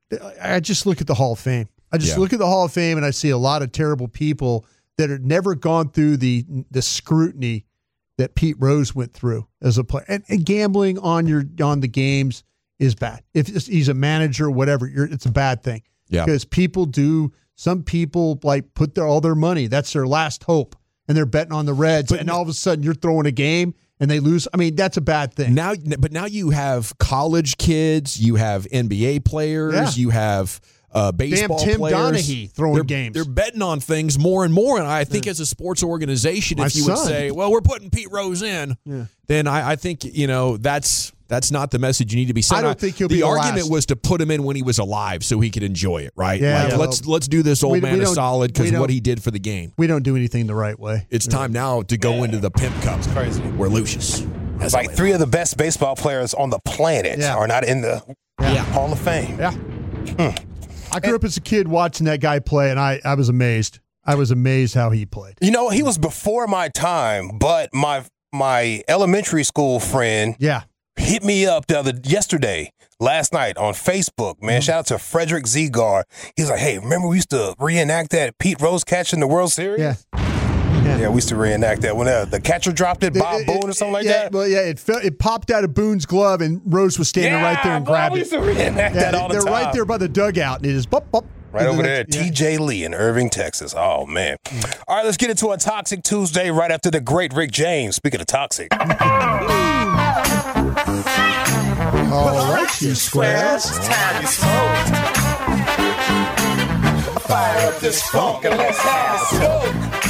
I just look at the Hall of Fame. I just Yeah. look at the Hall of Fame, and I see a lot of terrible people that have never gone through the the scrutiny that Pete Rose went through as a player. And, and gambling on your on the games is bad. If it's- he's a manager, whatever, you're, it's a bad thing. Yeah. Because people do. Some people like put their all their money. That's their last hope, and they're betting on the Reds. But and all of a sudden, you're throwing a game and they lose. I mean, that's a bad thing. now, but now you have college kids, you have N B A players, Yeah. you have uh, baseball Tim players. Donaghy throwing they're, games. They're betting on things more and more. And I think as a sports organization, My if you would son. say, well, we're putting Pete Rose in, Yeah. then I, I think, you know, that's that's not the message you need to be sending. I don't think he'll the be the argument last. was to put him in when he was alive so he could enjoy it, right? Yeah, like, yeah. let's let's do this old We- man we a don't- solid because we what don't- he did for the game. We don't do anything the right way. It's time now to go into the Pimp Cup. It's crazy. Where Lucius has It's like three of the best baseball players on the planet Yeah. are not in the Yeah. Hall of Fame. Yeah. I grew up as a kid watching that guy play, and I, I was amazed. I was amazed how he played. You know, he was before my time, but my my elementary school friend Yeah. hit me up the other yesterday, last night on Facebook, man. Shout out to Frederick Zegar. He's like, hey, remember we used to reenact that Pete Rose catch in the World Series? Yeah. Yeah, we used to reenact that when uh, the catcher dropped it, Bob It- Boone or something like yeah, that. Well, yeah, it fell, it popped out of Boone's glove, and Rose was standing Yeah, right there and boy, grabbed we it. used to reenact that all the they're time. right there by the dugout, and it is bop, bop. Right And over then there, that's- T J Lee in Irving, Texas. Oh, man. All right, let's get into a Toxic Tuesday right after the great Rick James. Speaking of toxic. All right, you squares. Time you smoke. Fire up this funk and let's have a smoke.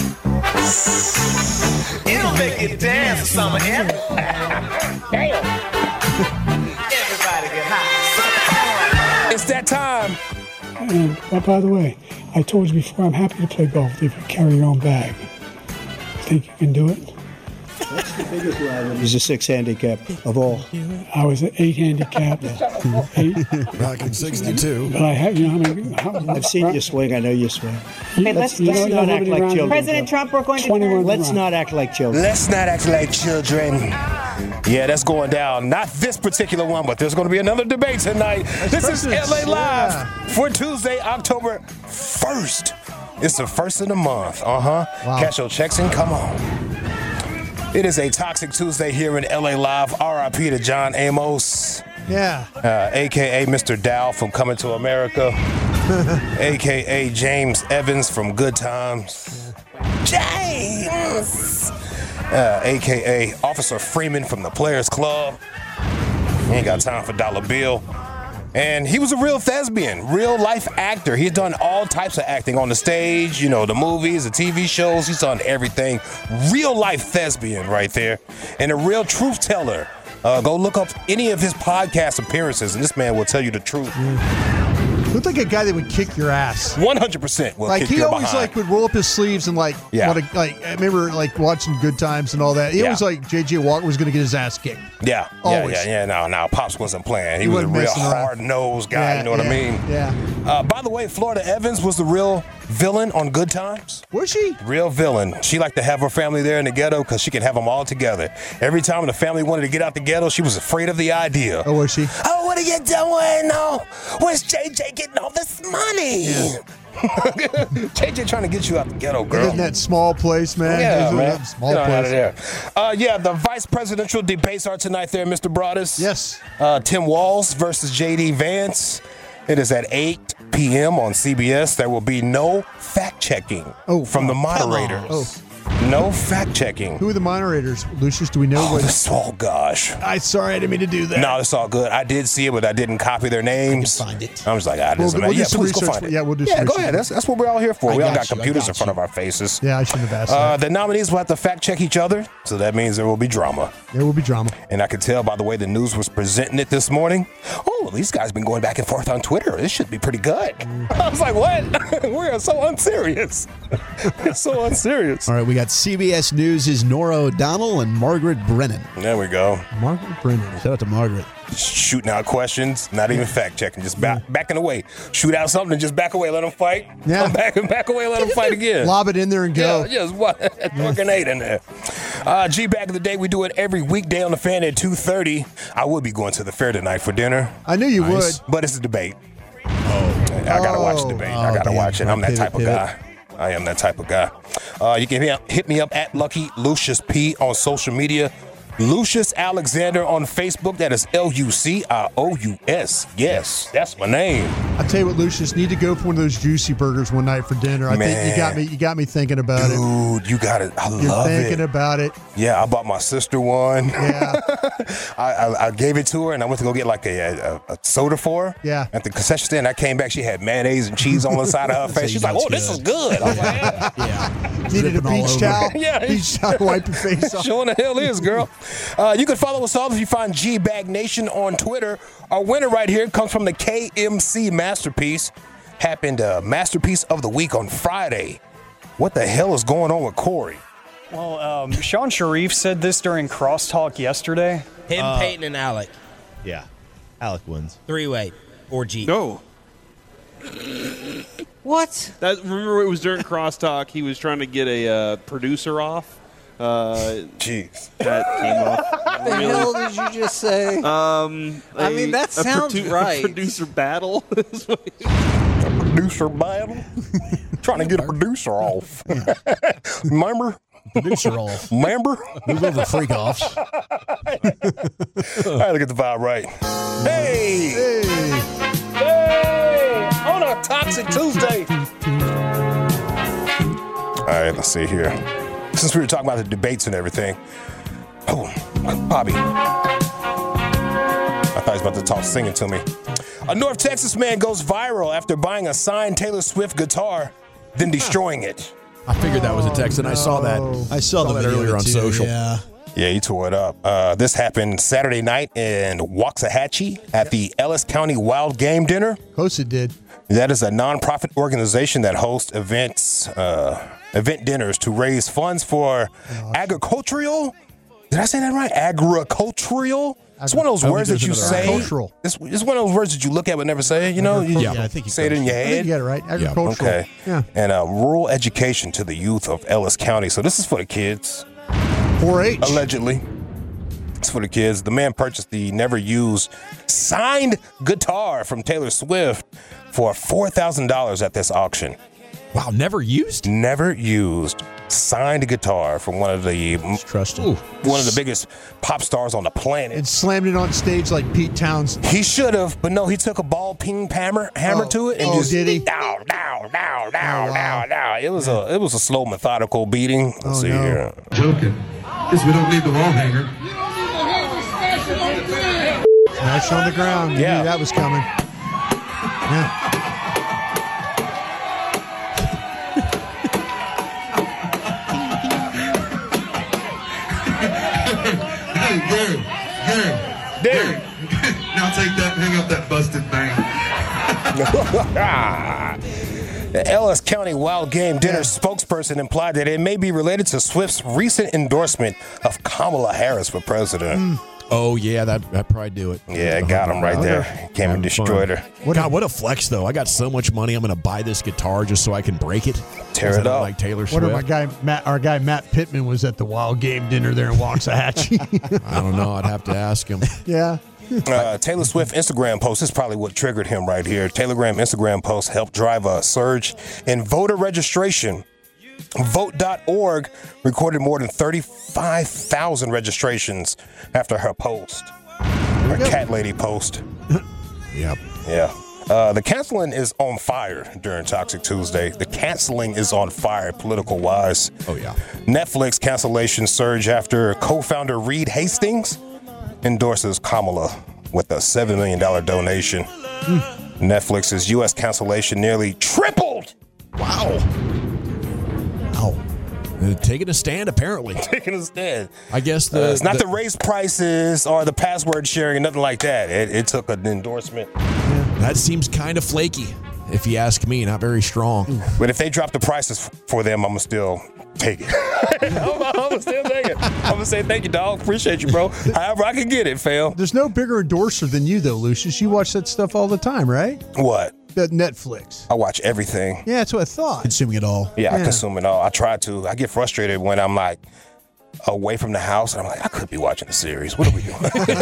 It'll make you dance for summer in. Damn. Everybody get high. It's that time. And uh, by the way, I told you before, I'm happy to play golf if you carry your own bag. Think you can do it? What's the biggest driver? He's a six handicap of all. I was an eight handicap. eight. Back in sixty-two. But I have, you know, how many? How, I've seen you swing. I know you swing. Hey, let's, let's- let's you know, not how act many like rounds- children. President Trump, we're going to twenty-one Let's rounds. not act like children. Let's not act like children. Yeah, that's going down. Not this particular one, but there's going to be another debate tonight. This is L A Live Yeah. for Tuesday, October first. It's the first of the month. Uh-huh. Wow. Cash your checks and come on. It is a Toxic Tuesday here in L A Live. R I P to John Amos, Yeah. uh, a k a. Mister Dow from Coming to America, a k a. James Evans from Good Times. James! Uh, a k a. Officer Freeman from the Players Club. He ain't got time for Dollar Bill. And he was a real thespian, real life actor. He's done all types of acting on the stage, you know, the movies, the T V shows. He's done everything. Real life thespian right there. And a real truth teller. Uh, go look up any of his podcast appearances, and this man will tell you the truth. Looked like a guy that would kick your ass. one hundred percent will Like kick he your always behind. like would roll up his sleeves and like Yeah. want to like. I remember like watching Good Times and all that. He Yeah. always like J J Walker was going to get his ass kicked. Yeah, Always. yeah, yeah, yeah. No, no, Pops wasn't playing. He, He was a wasn't real messing around. hard-nosed guy, Yeah, you know what I yeah, mean? Yeah. Uh, by the way, Florida Evans was the real villain on Good Times. Was she? Real villain. She liked to have her family there in the ghetto because she could have them all together. Every time the family wanted to get out the ghetto, she was afraid of the idea. Oh, was she? Oh, what what are you doing? No, where's J J getting all this money? Yeah. J J trying to get you out the ghetto, girl. In that small place, man. Yeah, man. Small Get on place. out of there. Uh, yeah, the vice presidential debates are tonight there, Mister Broadus. Yes. Uh, Tim Walz versus J D Vance. It is at eight p.m. on C B S. There will be no fact-checking oh, from the moderators. Oh. No fact-checking. Who are the moderators? Lucius, do we know? Oh, what? this, oh gosh. I sorry, I didn't mean to do that. No, it's all good. I did see it, but I didn't copy their names. I can find it. I was like, I We'll- doesn't we'll matter. do Yeah, some please go research. find it. Yeah, we'll do Yeah, some go research. ahead. That's, that's what we're all here for. I we all got got you, I computers got in front you. of our faces. Yeah, I shouldn't have asked Uh, that. the nominees will have to fact-check each other, so that means there will be drama. There will be drama. And I could tell by the way the news was presenting it this morning. Oh, these guys been going back and forth on Twitter. This should be pretty good. I was like, what? We're so unserious. It's so unserious. All right, we got C B S News' Nora O'Donnell and Margaret Brennan. There we go. Margaret Brennan. Shout out to Margaret. Shooting out questions, not even fact checking, just back, backing away. Shoot out something and just back away, let them fight. Yeah. Come back and back away, let them fight again. Lob it in there and go. Yeah, just what? Throw a grenade in there. Uh, G Back of the Day, we do it every weekday on the Fan at two thirty. I would be going to the fair tonight for dinner. I knew you Nice. would. But it's a debate. Oh. I gotta watch the debate. Oh, I gotta damn. watch it. I'm that Pivot, type of pivot. guy. I am that type of guy. Uh, you can hit me up, hit me up at Lucky Lucius P on social media. Lucius Alexander on Facebook. That is L U C I O U S. Yes, that's my name. I tell you what, Lucius, need to go for one of those juicy burgers one night for dinner. I think Man. you got me. You got me thinking about it. Dude, you got it. I You're love thinking it. about it. Yeah, I bought my sister one. Yeah. I, I, I gave it to her, and I went to go get like a, a, a soda for her. Yeah. At the concession stand, I came back. She had mayonnaise and cheese on the side of her face. She's like, "Oh, this is good." I was like, "Yeah." Yeah. Needed a Dripping all beach over. towel. Yeah. Beach towel to wipe your face off. Showing the hell is, girl. Uh, you can follow us all if you find G Bag Nation on Twitter. Our winner right here comes from the K M C Masterpiece. Happened uh, Masterpiece of the Week on Friday. What the hell is going on with Corey? Well, um, Sean Sharif said this during Crosstalk yesterday. Him, Uh, Peyton, and Alec. Yeah. Alec wins. Three-way. Or G. No. What? That, remember, it was during crosstalk. He was trying to get a uh, producer off. Uh, Jeez. That came off. What the hell did you just say? Um, I mean, that a sounds produ- right. A producer battle. A producer battle? Trying to get a producer off. Remember? Producer off. Remember? Move over the freak offs. All right, look at the vibe right. Hey! Hey. Hey! On a Toxic Tuesday. All right, let's see here. Since we were talking about the debates and everything. Oh, Bobby. I thought he was about to talk singing to me. A North Texas man goes viral after buying a signed Taylor Swift guitar, then destroying it. I figured that was a text, and I saw that. I saw, the that video earlier on too, social. Yeah. Yeah, he tore it up. Uh, this happened Saturday night in Waxahachie at the Ellis County Wild Game Dinner. Of course it did. That is a nonprofit organization that hosts events, uh, event dinners to raise funds for agricultural. Did I say that right? Agricultural. It's one of those I words think that you there's another say. Agricultural. It's, it's one of those words that you look at but never say. You know, you Yeah, I think you say it in your I head. think you got it right. Agricultural. Okay. Yeah. And uh, rural education to the youth of Ellis County. So this is for the kids. four H. Allegedly. It's for the kids. The man purchased the never used signed guitar from Taylor Swift for four thousand dollars at this auction. Wow, never used? Never used signed guitar from one of the trusted. one of the biggest pop stars on the planet. And slammed it on stage like Pete Townsend. He should have, but no, he took a ball ping hammer hammer Oh. to it and Oh, just did he? down, down, down, down, Oh, wow. down, down. It was a it was a slow, methodical beating. Let's Oh, see no. here. Joking. Guess we don't need the wall hanger. Smash on the ground. You Yeah. knew that was coming. Yeah. Hey, Gary. Gary. Gary. Now take that, hang up that busted thing. The Ellis County Wild Game Dinner spokesperson implied that it may be related to Swift's recent endorsement of Kamala Harris for president. Oh, yeah, that that probably do it. Yeah, it got him right there. Came and destroyed her. God, what a flex, though. I got so much money, I'm going to buy this guitar just so I can break it. Tear Because it I don't up. Like Taylor What Swift. if my guy Matt, our guy Matt Pittman was at the Wild Game Dinner there in Waxahachie? I don't know. I'd have to ask him. Yeah. Uh, Taylor Swift Instagram post, this is probably what triggered him right here. Taylor Graham Instagram post helped drive a surge in voter registration. Vote dot org recorded more than thirty-five thousand registrations after her post. Her cat lady post. Yep. Yeah. Uh, the canceling is on fire during Toxic Tuesday. The canceling is on fire political-wise. Oh, yeah. Netflix cancellation surge after co-founder Reed Hastings endorses Kamala with a seven million dollars donation. Mm. Netflix's U S cancellation nearly tripled. Wow. Wow. Uh, taking a stand, apparently. Taking a stand. I guess the... Uh, it's not the, the raise prices or the password sharing, nothing like that. It, it took an endorsement. That seems kind of flaky, if you ask me. Not very strong. But if they drop the prices for them, I'm going to still take it. I'm, I'm going to still take it. I'm going to say thank you, dog. Appreciate you, bro. However I can get it, fam. There's no bigger endorser than you, though, Lucius. You watch that stuff all the time, right? What? That Netflix. I watch everything. Yeah, that's what I thought. Consuming it all. Yeah, Yeah. I consume it all. I try to. I get frustrated when I'm like away from the house and I'm like, I could be watching a series. What are we doing?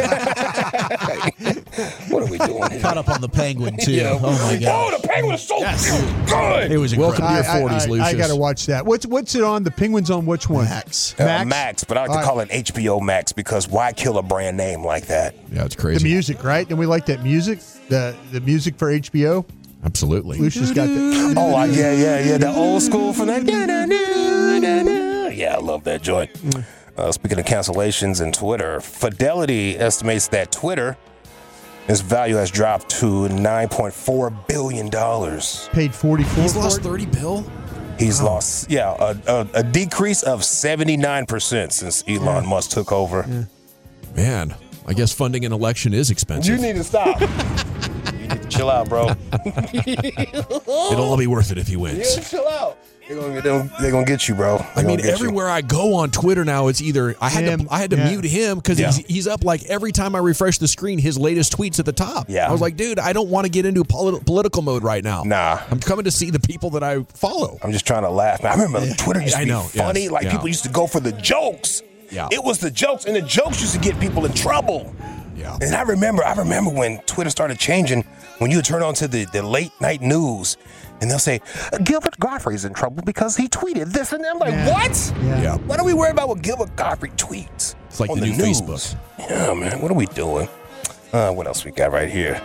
What are we doing here? Caught up on the Penguin, too. Yeah. Oh, my God. Oh, the Penguin is so Yes. good. It was Welcome incredible. to your forties, I, I, Lucius. I got to watch that. What's what's it on? The Penguins on which one? Max. Uh, Max? Max, but I like All to right. call it H B O Max because why kill a brand name like that? Yeah, it's The crazy. music, right? And we like that music. The the music for H B O. Absolutely. Lucius got that. Oh, I, yeah, yeah, yeah. The old school from that. Yeah, I love that joint. Uh, speaking of cancellations and Twitter, Fidelity estimates that Twitter, its value has dropped to nine point four billion dollars. Paid forty-four. He's for lost it? thirty bill? He's lost, yeah, a, a, a decrease of seventy-nine percent since Elon Musk took over. Man, I guess funding an election is expensive. You need to stop. You need to chill out, bro. It'll all be worth it if he wins. Yeah, chill out. They're gonna, they're, they're gonna get you, bro. They're I mean, gonna get everywhere I go on Twitter now, it's either I had Him, to I had to yeah. mute him because Yeah. he's he's up like every time I refresh the screen, his latest tweets at the top. Yeah. I was like, dude, I don't want to get into polit- political mode right now. Nah. I'm coming to see the people that I follow. I'm just trying to laugh. Man, I remember Twitter used to I be know, funny. yes, like yeah. people used to go for the jokes. Yeah. It was the jokes, and the jokes used to get people in trouble. Yeah. And I remember, I remember when Twitter started changing, when you would turn on to the, the late night news, and they'll say, Gilbert Gottfried's in trouble because he tweeted this. And I'm like, Yeah. what? Yeah. Yeah. Why do we worry about what Gilbert Gottfried tweets? It's like on the new news? Facebook. Yeah, man. What are we doing? Uh, what else we got right here?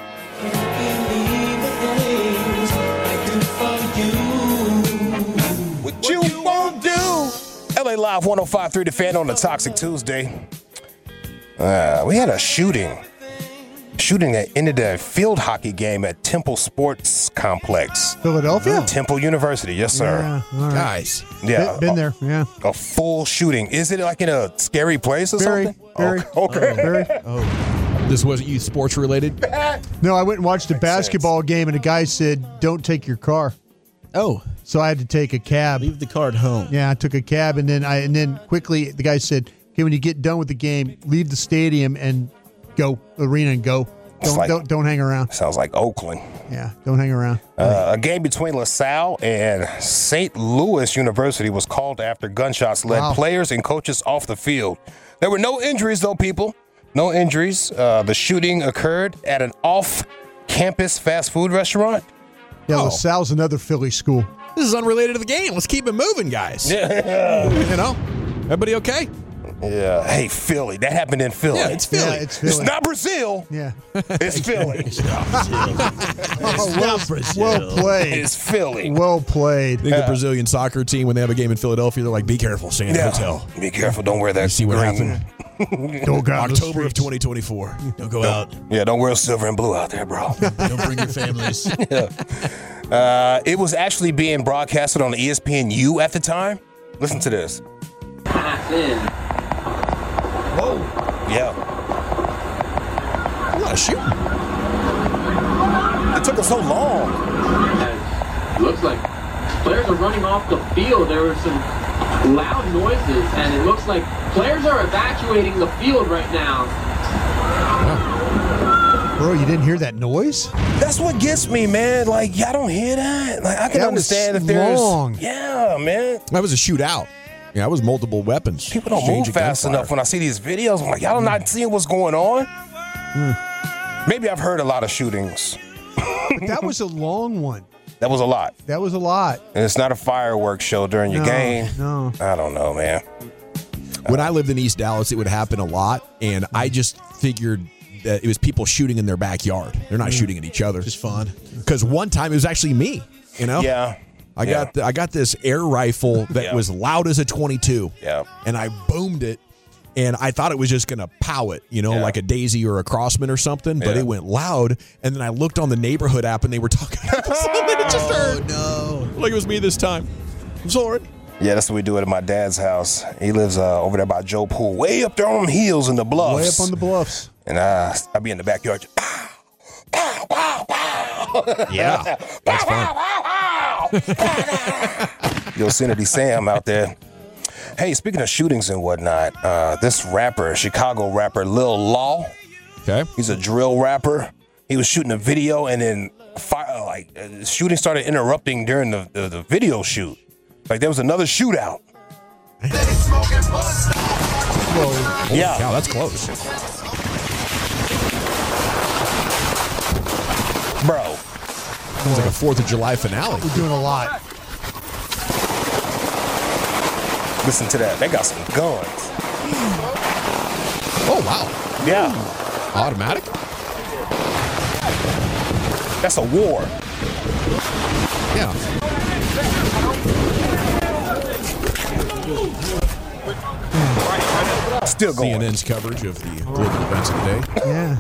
What you won't do? L A Live one oh five point three The Fan on the Toxic Tuesday. Uh, we had a shooting. Shooting that ended a field hockey game at Temple Sports Complex. Philadelphia? Temple University, yes, sir. Yeah, all right. Guys. Yeah. Been, been there, yeah. A, a full shooting. Is it like in a scary place or Very, something? very. Okay. Very. This wasn't youth sports related? No, I went and watched a basketball game, and a guy said, "Don't take your car." Oh, So I had to take a cab. leave the card home. Yeah, I took a cab, and then I and then quickly the guy said, "Okay, when you get done with the game, leave the stadium and go arena and go. It's Don't like- don't don't hang around. Sounds like Oakland. Yeah, don't hang around." Uh, a game between LaSalle and Saint Louis University was called after gunshots led Wow. players and coaches off the field. There were no injuries, though, people. No injuries. Uh, the shooting occurred at an off-campus fast food restaurant. Yeah, Oh. LaSalle's another Philly school. This is unrelated to the game. Let's keep it moving, guys. Yeah. You know? Everybody okay? Yeah. Hey, Philly. That happened in Philly. Yeah, it's Philly. Yeah, it's Philly. It's not Brazil. Yeah. It's Philly. Oh, well, well played. It's Philly. Well played. I think the Brazilian soccer team, when they have a game in Philadelphia, they're like, be careful, stay in the Yeah. hotel. Be careful. Don't wear that. You see what green. happened? Don't go out in the October of streets. twenty twenty-four. Don't go out. Yeah, don't wear silver and blue out there, bro. Don't bring your families. Uh, it was actually being broadcasted on E S P N U at the time. Listen to this. Pass in. Whoa. Yeah. A lot of shooting. It took us so long. It looks like players are running off the field. There were some loud noises, and it looks like players are evacuating the field right now. Bro, you didn't hear that noise? That's what gets me, man. Like, y'all don't hear that? Like, I can That was understand if there's. long. Yeah, man. That was a shootout. Yeah, it was multiple weapons. People don't move Exchanging fast gunfire. enough. When I see these videos, I'm like, y'all not seeing what's going on? Maybe I've heard a lot of shootings. But that was a long one. That was a lot. That was a lot. And it's not a fireworks show during your No, game. no. I don't know, man. When I lived in East Dallas, it would happen a lot, and I just figured that it was people shooting in their backyard. They're not shooting at each other. Just fun. Because one time it was actually me. You know? Yeah. I Yeah. got the, I got this air rifle that Yeah. was loud as a twenty-two. Yeah. And I boomed it, and I thought it was just going to pow it, you know, Yeah. like a Daisy or a Crossman or something, but Yeah. it went loud, and then I looked on the neighborhood app, and they were talking about something. It just heard. No. Like it was me this time. I'm sorry. Yeah, that's what we do it at my dad's house. He lives uh, over there by Joe Pool, way up there on the hills in the bluffs. Way up on the bluffs. And uh, I'd be in the backyard. Just, pow, pow, pow, pow. Yeah, that's fun. Yosemite Sam out there. Hey, speaking of shootings and whatnot, uh, this rapper, Chicago rapper Lil Law, okay, he's a drill rapper. He was shooting a video, and then fire, like uh, shooting started interrupting during the, the, the video shoot. Like there was another shootout. Whoa. Yeah, Cow, that's close. Bro. Sounds like a fourth of July finale. We're doing a lot. Listen to that. They got some guns. Oh, wow. Yeah. Automatic? That's a war. Yeah. Still going. C N N's coverage of the global events of the day. Yeah.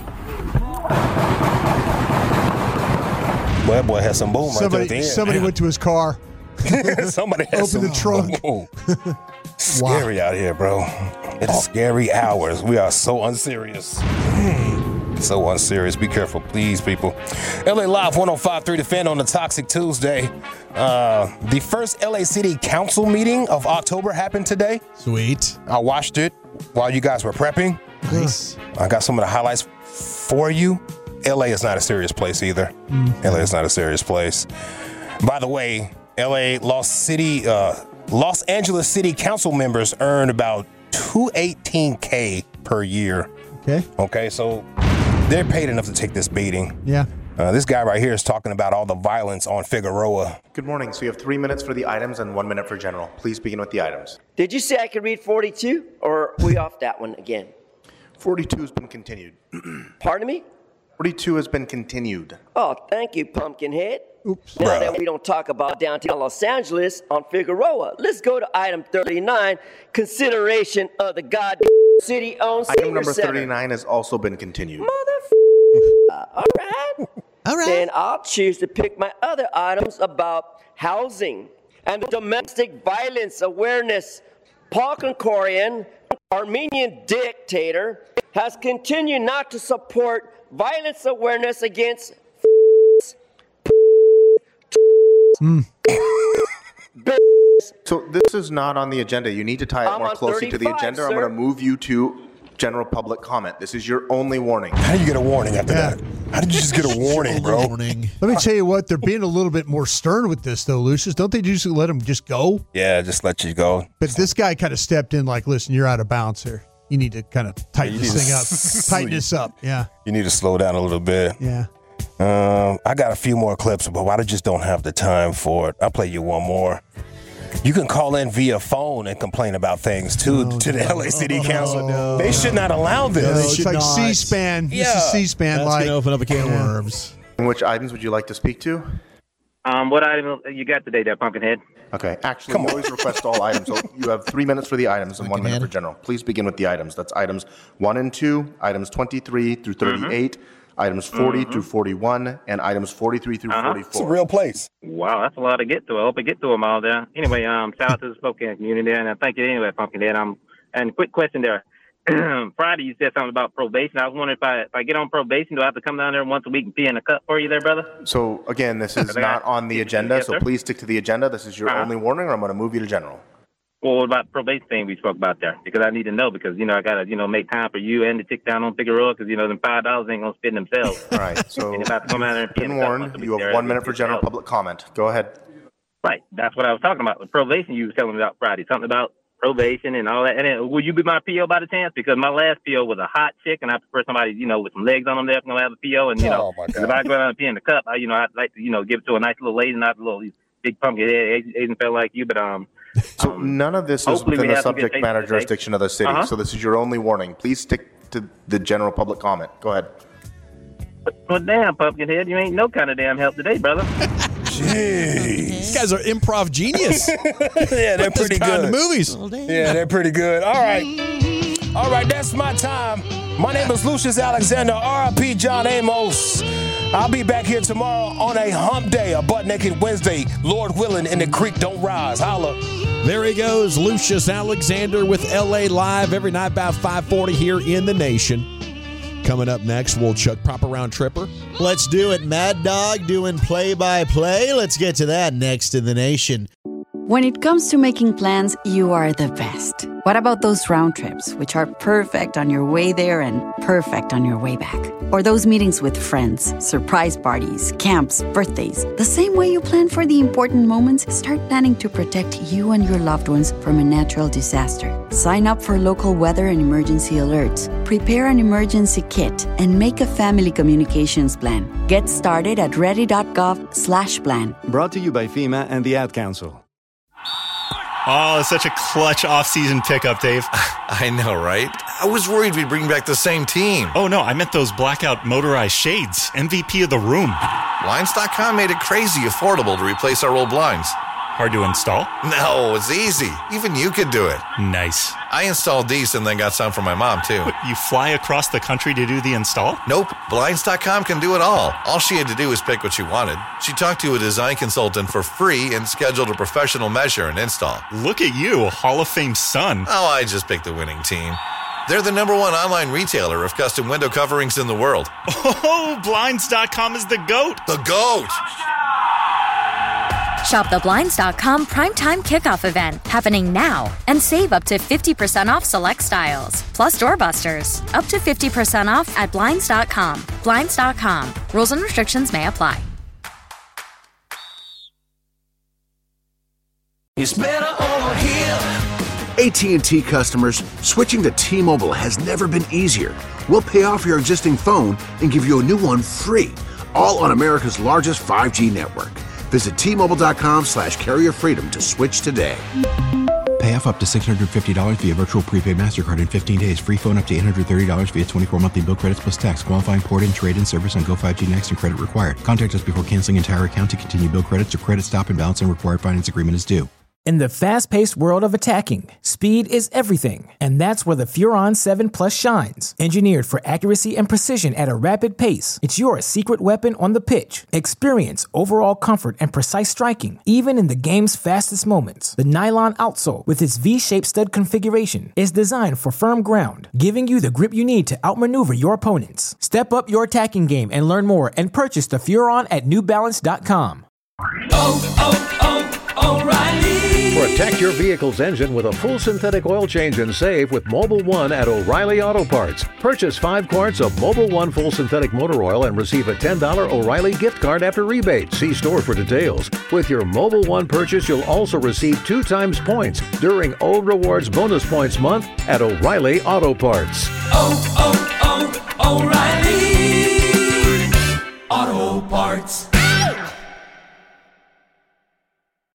Boy, that boy had some boom right Somebody, there at the end. somebody went to his car. Somebody had Opened some the trunk. boom. Scary out here, bro. It's scary hours. We are so unserious. So unserious. Be careful, please, people. L A Live one oh five point three The Fan on the Toxic Tuesday. Uh, the first L A City Council meeting of October happened today. Sweet. I watched it while you guys were prepping. Nice. I got some of the highlights for you. L A is not a serious place either. Mm. L A is not a serious place. By the way, L A Los City, uh, Los Angeles City Council members earn about two hundred eighteen thousand per year. Okay. Okay, so they're paid enough to take this beating. Yeah. Uh, this guy right here is talking about all the violence on Figueroa. Good morning. So you have three minutes for the items and one minute for general. Please begin with the items. Did you say I could read forty-two, or are we off that one again? forty-two has been continued. Pardon me? forty-two has been continued. Oh, thank you, Pumpkinhead. Oops. Now Bruh. that we don't talk about downtown Los Angeles on Figueroa, let's go to item thirty-nine, consideration of the goddamn city-owned Item senior number center. thirty-nine has also been continued. Uh, all right. All right. Then I'll choose to pick my other items about housing and domestic violence awareness. Paul Konkorian, Armenian dictator, has continued not to support violence awareness against Mm. So this is not on the agenda. You need to tie it I'm more on closely to the thirty-five, agenda. I'm sir. going to move you to general public comment. This is your only warning. How did you get a warning after Yeah. that? How did you just get a warning, bro? Warning. Let me tell you what, they're being a little bit more stern with this, though, Lucius. Don't they usually let him just go? Yeah, just let you go. But this guy kind of stepped in like, listen, you're out of bounds here. You need to kind of tighten you this need to thing up. sleep. Tighten this up. Yeah. You need to slow down a little bit. Yeah. Um, I got a few more clips, but I just don't have the time for it. I'll play you one more. You can call in via phone and complain about things too No, to the no, L A City no, Council. no. They should not allow this. No, it's should like not. C-SPAN. This Yeah. is C-SPAN. That's like going to open up a can of Yeah. worms. And which items would you like to speak to? Um, what item you got today, there, Pumpkinhead? Okay. Actually, we always request all items. So you have three minutes for the items and one minute for general. Please begin with the items. That's items one and two, items twenty-three through thirty-eight, items forty Mhm. through forty-one, and items forty-three through Uh-huh. forty-four. It's a real place. Wow, that's a lot to get to. I hope I get to them all there. Anyway, um, shout out to the Spokane community, and I thank you anyway, Pumpkinhead. Um, and quick question there. Friday, you said something about probation. I was wondering if I if I get on probation, do I have to come down there once a week and pee in a cup for you there, brother? So again, this is not on the agenda, Yes, so sir. please stick to the agenda. This is your Uh-huh. only warning, or I'm going to move you to general. Well, what about the probation thing we spoke about there? Because I need to know because, you know, I got to, you know, make time for you and the chick down on Figueroa because, you know, them five dollars ain't going to spend themselves. All right, so And if I have to come down there and pee in been a cup warned. once a week You there, have one it- minute for it general helps. public comment. Go ahead. Right. That's what I was talking about. The probation you was telling me about Friday. Something about probation and all that. And then, will you be my P O by the chance? Because my last P O was a hot chick, and I prefer somebody, you know, with some legs on them there if I'm gonna have a P O. And you know, Oh, my if God. I go out and pee in the cup, I, you know, I'd like to, you know, give it to a nice little lady, not a little big pumpkin head Asian fella like you. But um, So none of this is hopefully within we the have some good subject taste matter today. jurisdiction of the city. Uh-huh. So this is your only warning. Please stick to the general public comment. Go ahead. well, damn, pumpkin head, you ain't no kind of damn help today, brother. These guys are improv genius. Yeah, they're Put this pretty guy in good. the movies. Yeah, they're pretty good. All right. All right, that's my time. My name is Lucius Alexander, R I P John Amos. I'll be back here tomorrow on a hump day, a butt naked Wednesday. Lord willing, and the creek don't rise. Holla. There he goes, Lucius Alexander with L A Live every night about five forty here in the nation. Coming up next, we'll chuck proper round tripper. Let's do it. Mad Dog doing play-by-play. Let's get to that next in the nation. When it comes to making plans, you are the best. What about those round trips, which are perfect on your way there and perfect on your way back? Or those meetings with friends, surprise parties, camps, birthdays. The same way you plan for the important moments, start planning to protect you and your loved ones from a natural disaster. Sign up for local weather and emergency alerts. Prepare an emergency kit and make a family communications plan. Get started at ready.gov slash plan. Brought to you by FEMA and the Ad Council. Oh, such a clutch off-season pickup, Dave. I know, right? I was worried we'd bring back the same team. Oh, no, I meant those blackout motorized shades. M V P of the room. Blinds dot com made it crazy affordable to replace our old blinds. Hard to install? No, it's easy. Even you could do it. Nice. I installed these and then got some for my mom, too. What, you fly across the country to do the install? Nope. Blinds dot com can do it all. All she had to do was pick what she wanted. She talked to a design consultant for free and scheduled a professional measure and install. Look at you, a Hall of Fame son. Oh, I just picked the winning team. They're the number one online retailer of custom window coverings in the world. Oh, Blinds dot com is the GOAT. The GOAT! Shop the Blinds dot com Primetime Kickoff event happening now and save up to fifty percent off select styles. Plus doorbusters. Up to fifty percent off at Blinds dot com. Blinds dot com. Rules and restrictions may apply. It's better over here. A T and T customers, switching to T-Mobile has never been easier. We'll pay off your existing phone and give you a new one free, all on America's largest five G network. Visit T-Mobile.com slash carrier freedom to switch today. Pay off up to six hundred fifty dollars via virtual prepaid MasterCard in fifteen days. Free phone up to eight hundred thirty dollars via twenty-four monthly bill credits plus tax. Qualifying port-in, trade-in service on Go five G Next and credit required. Contact us before canceling entire account to continue bill credits or credit stop and balance and required finance agreement is due. In the fast-paced world of attacking, speed is everything, and that's where the Furon seven Plus shines. Engineered for accuracy and precision at a rapid pace, it's your secret weapon on the pitch. Experience overall comfort and precise striking, even in the game's fastest moments. The nylon outsole, with its V-shaped stud configuration, is designed for firm ground, giving you the grip you need to outmaneuver your opponents. Step up your attacking game and learn more and purchase the Furon at New Balance dot com. Oh, oh, oh, O'Reilly. Protect your vehicle's engine with a full synthetic oil change and save with Mobil one at O'Reilly Auto Parts. Purchase five quarts of Mobil one full synthetic motor oil and receive a ten dollars O'Reilly gift card after rebate. See store for details. With your Mobil one purchase, you'll also receive two times points during O Rewards Bonus Points Month at O'Reilly Auto Parts. Oh, oh, oh, O'Reilly Auto Parts.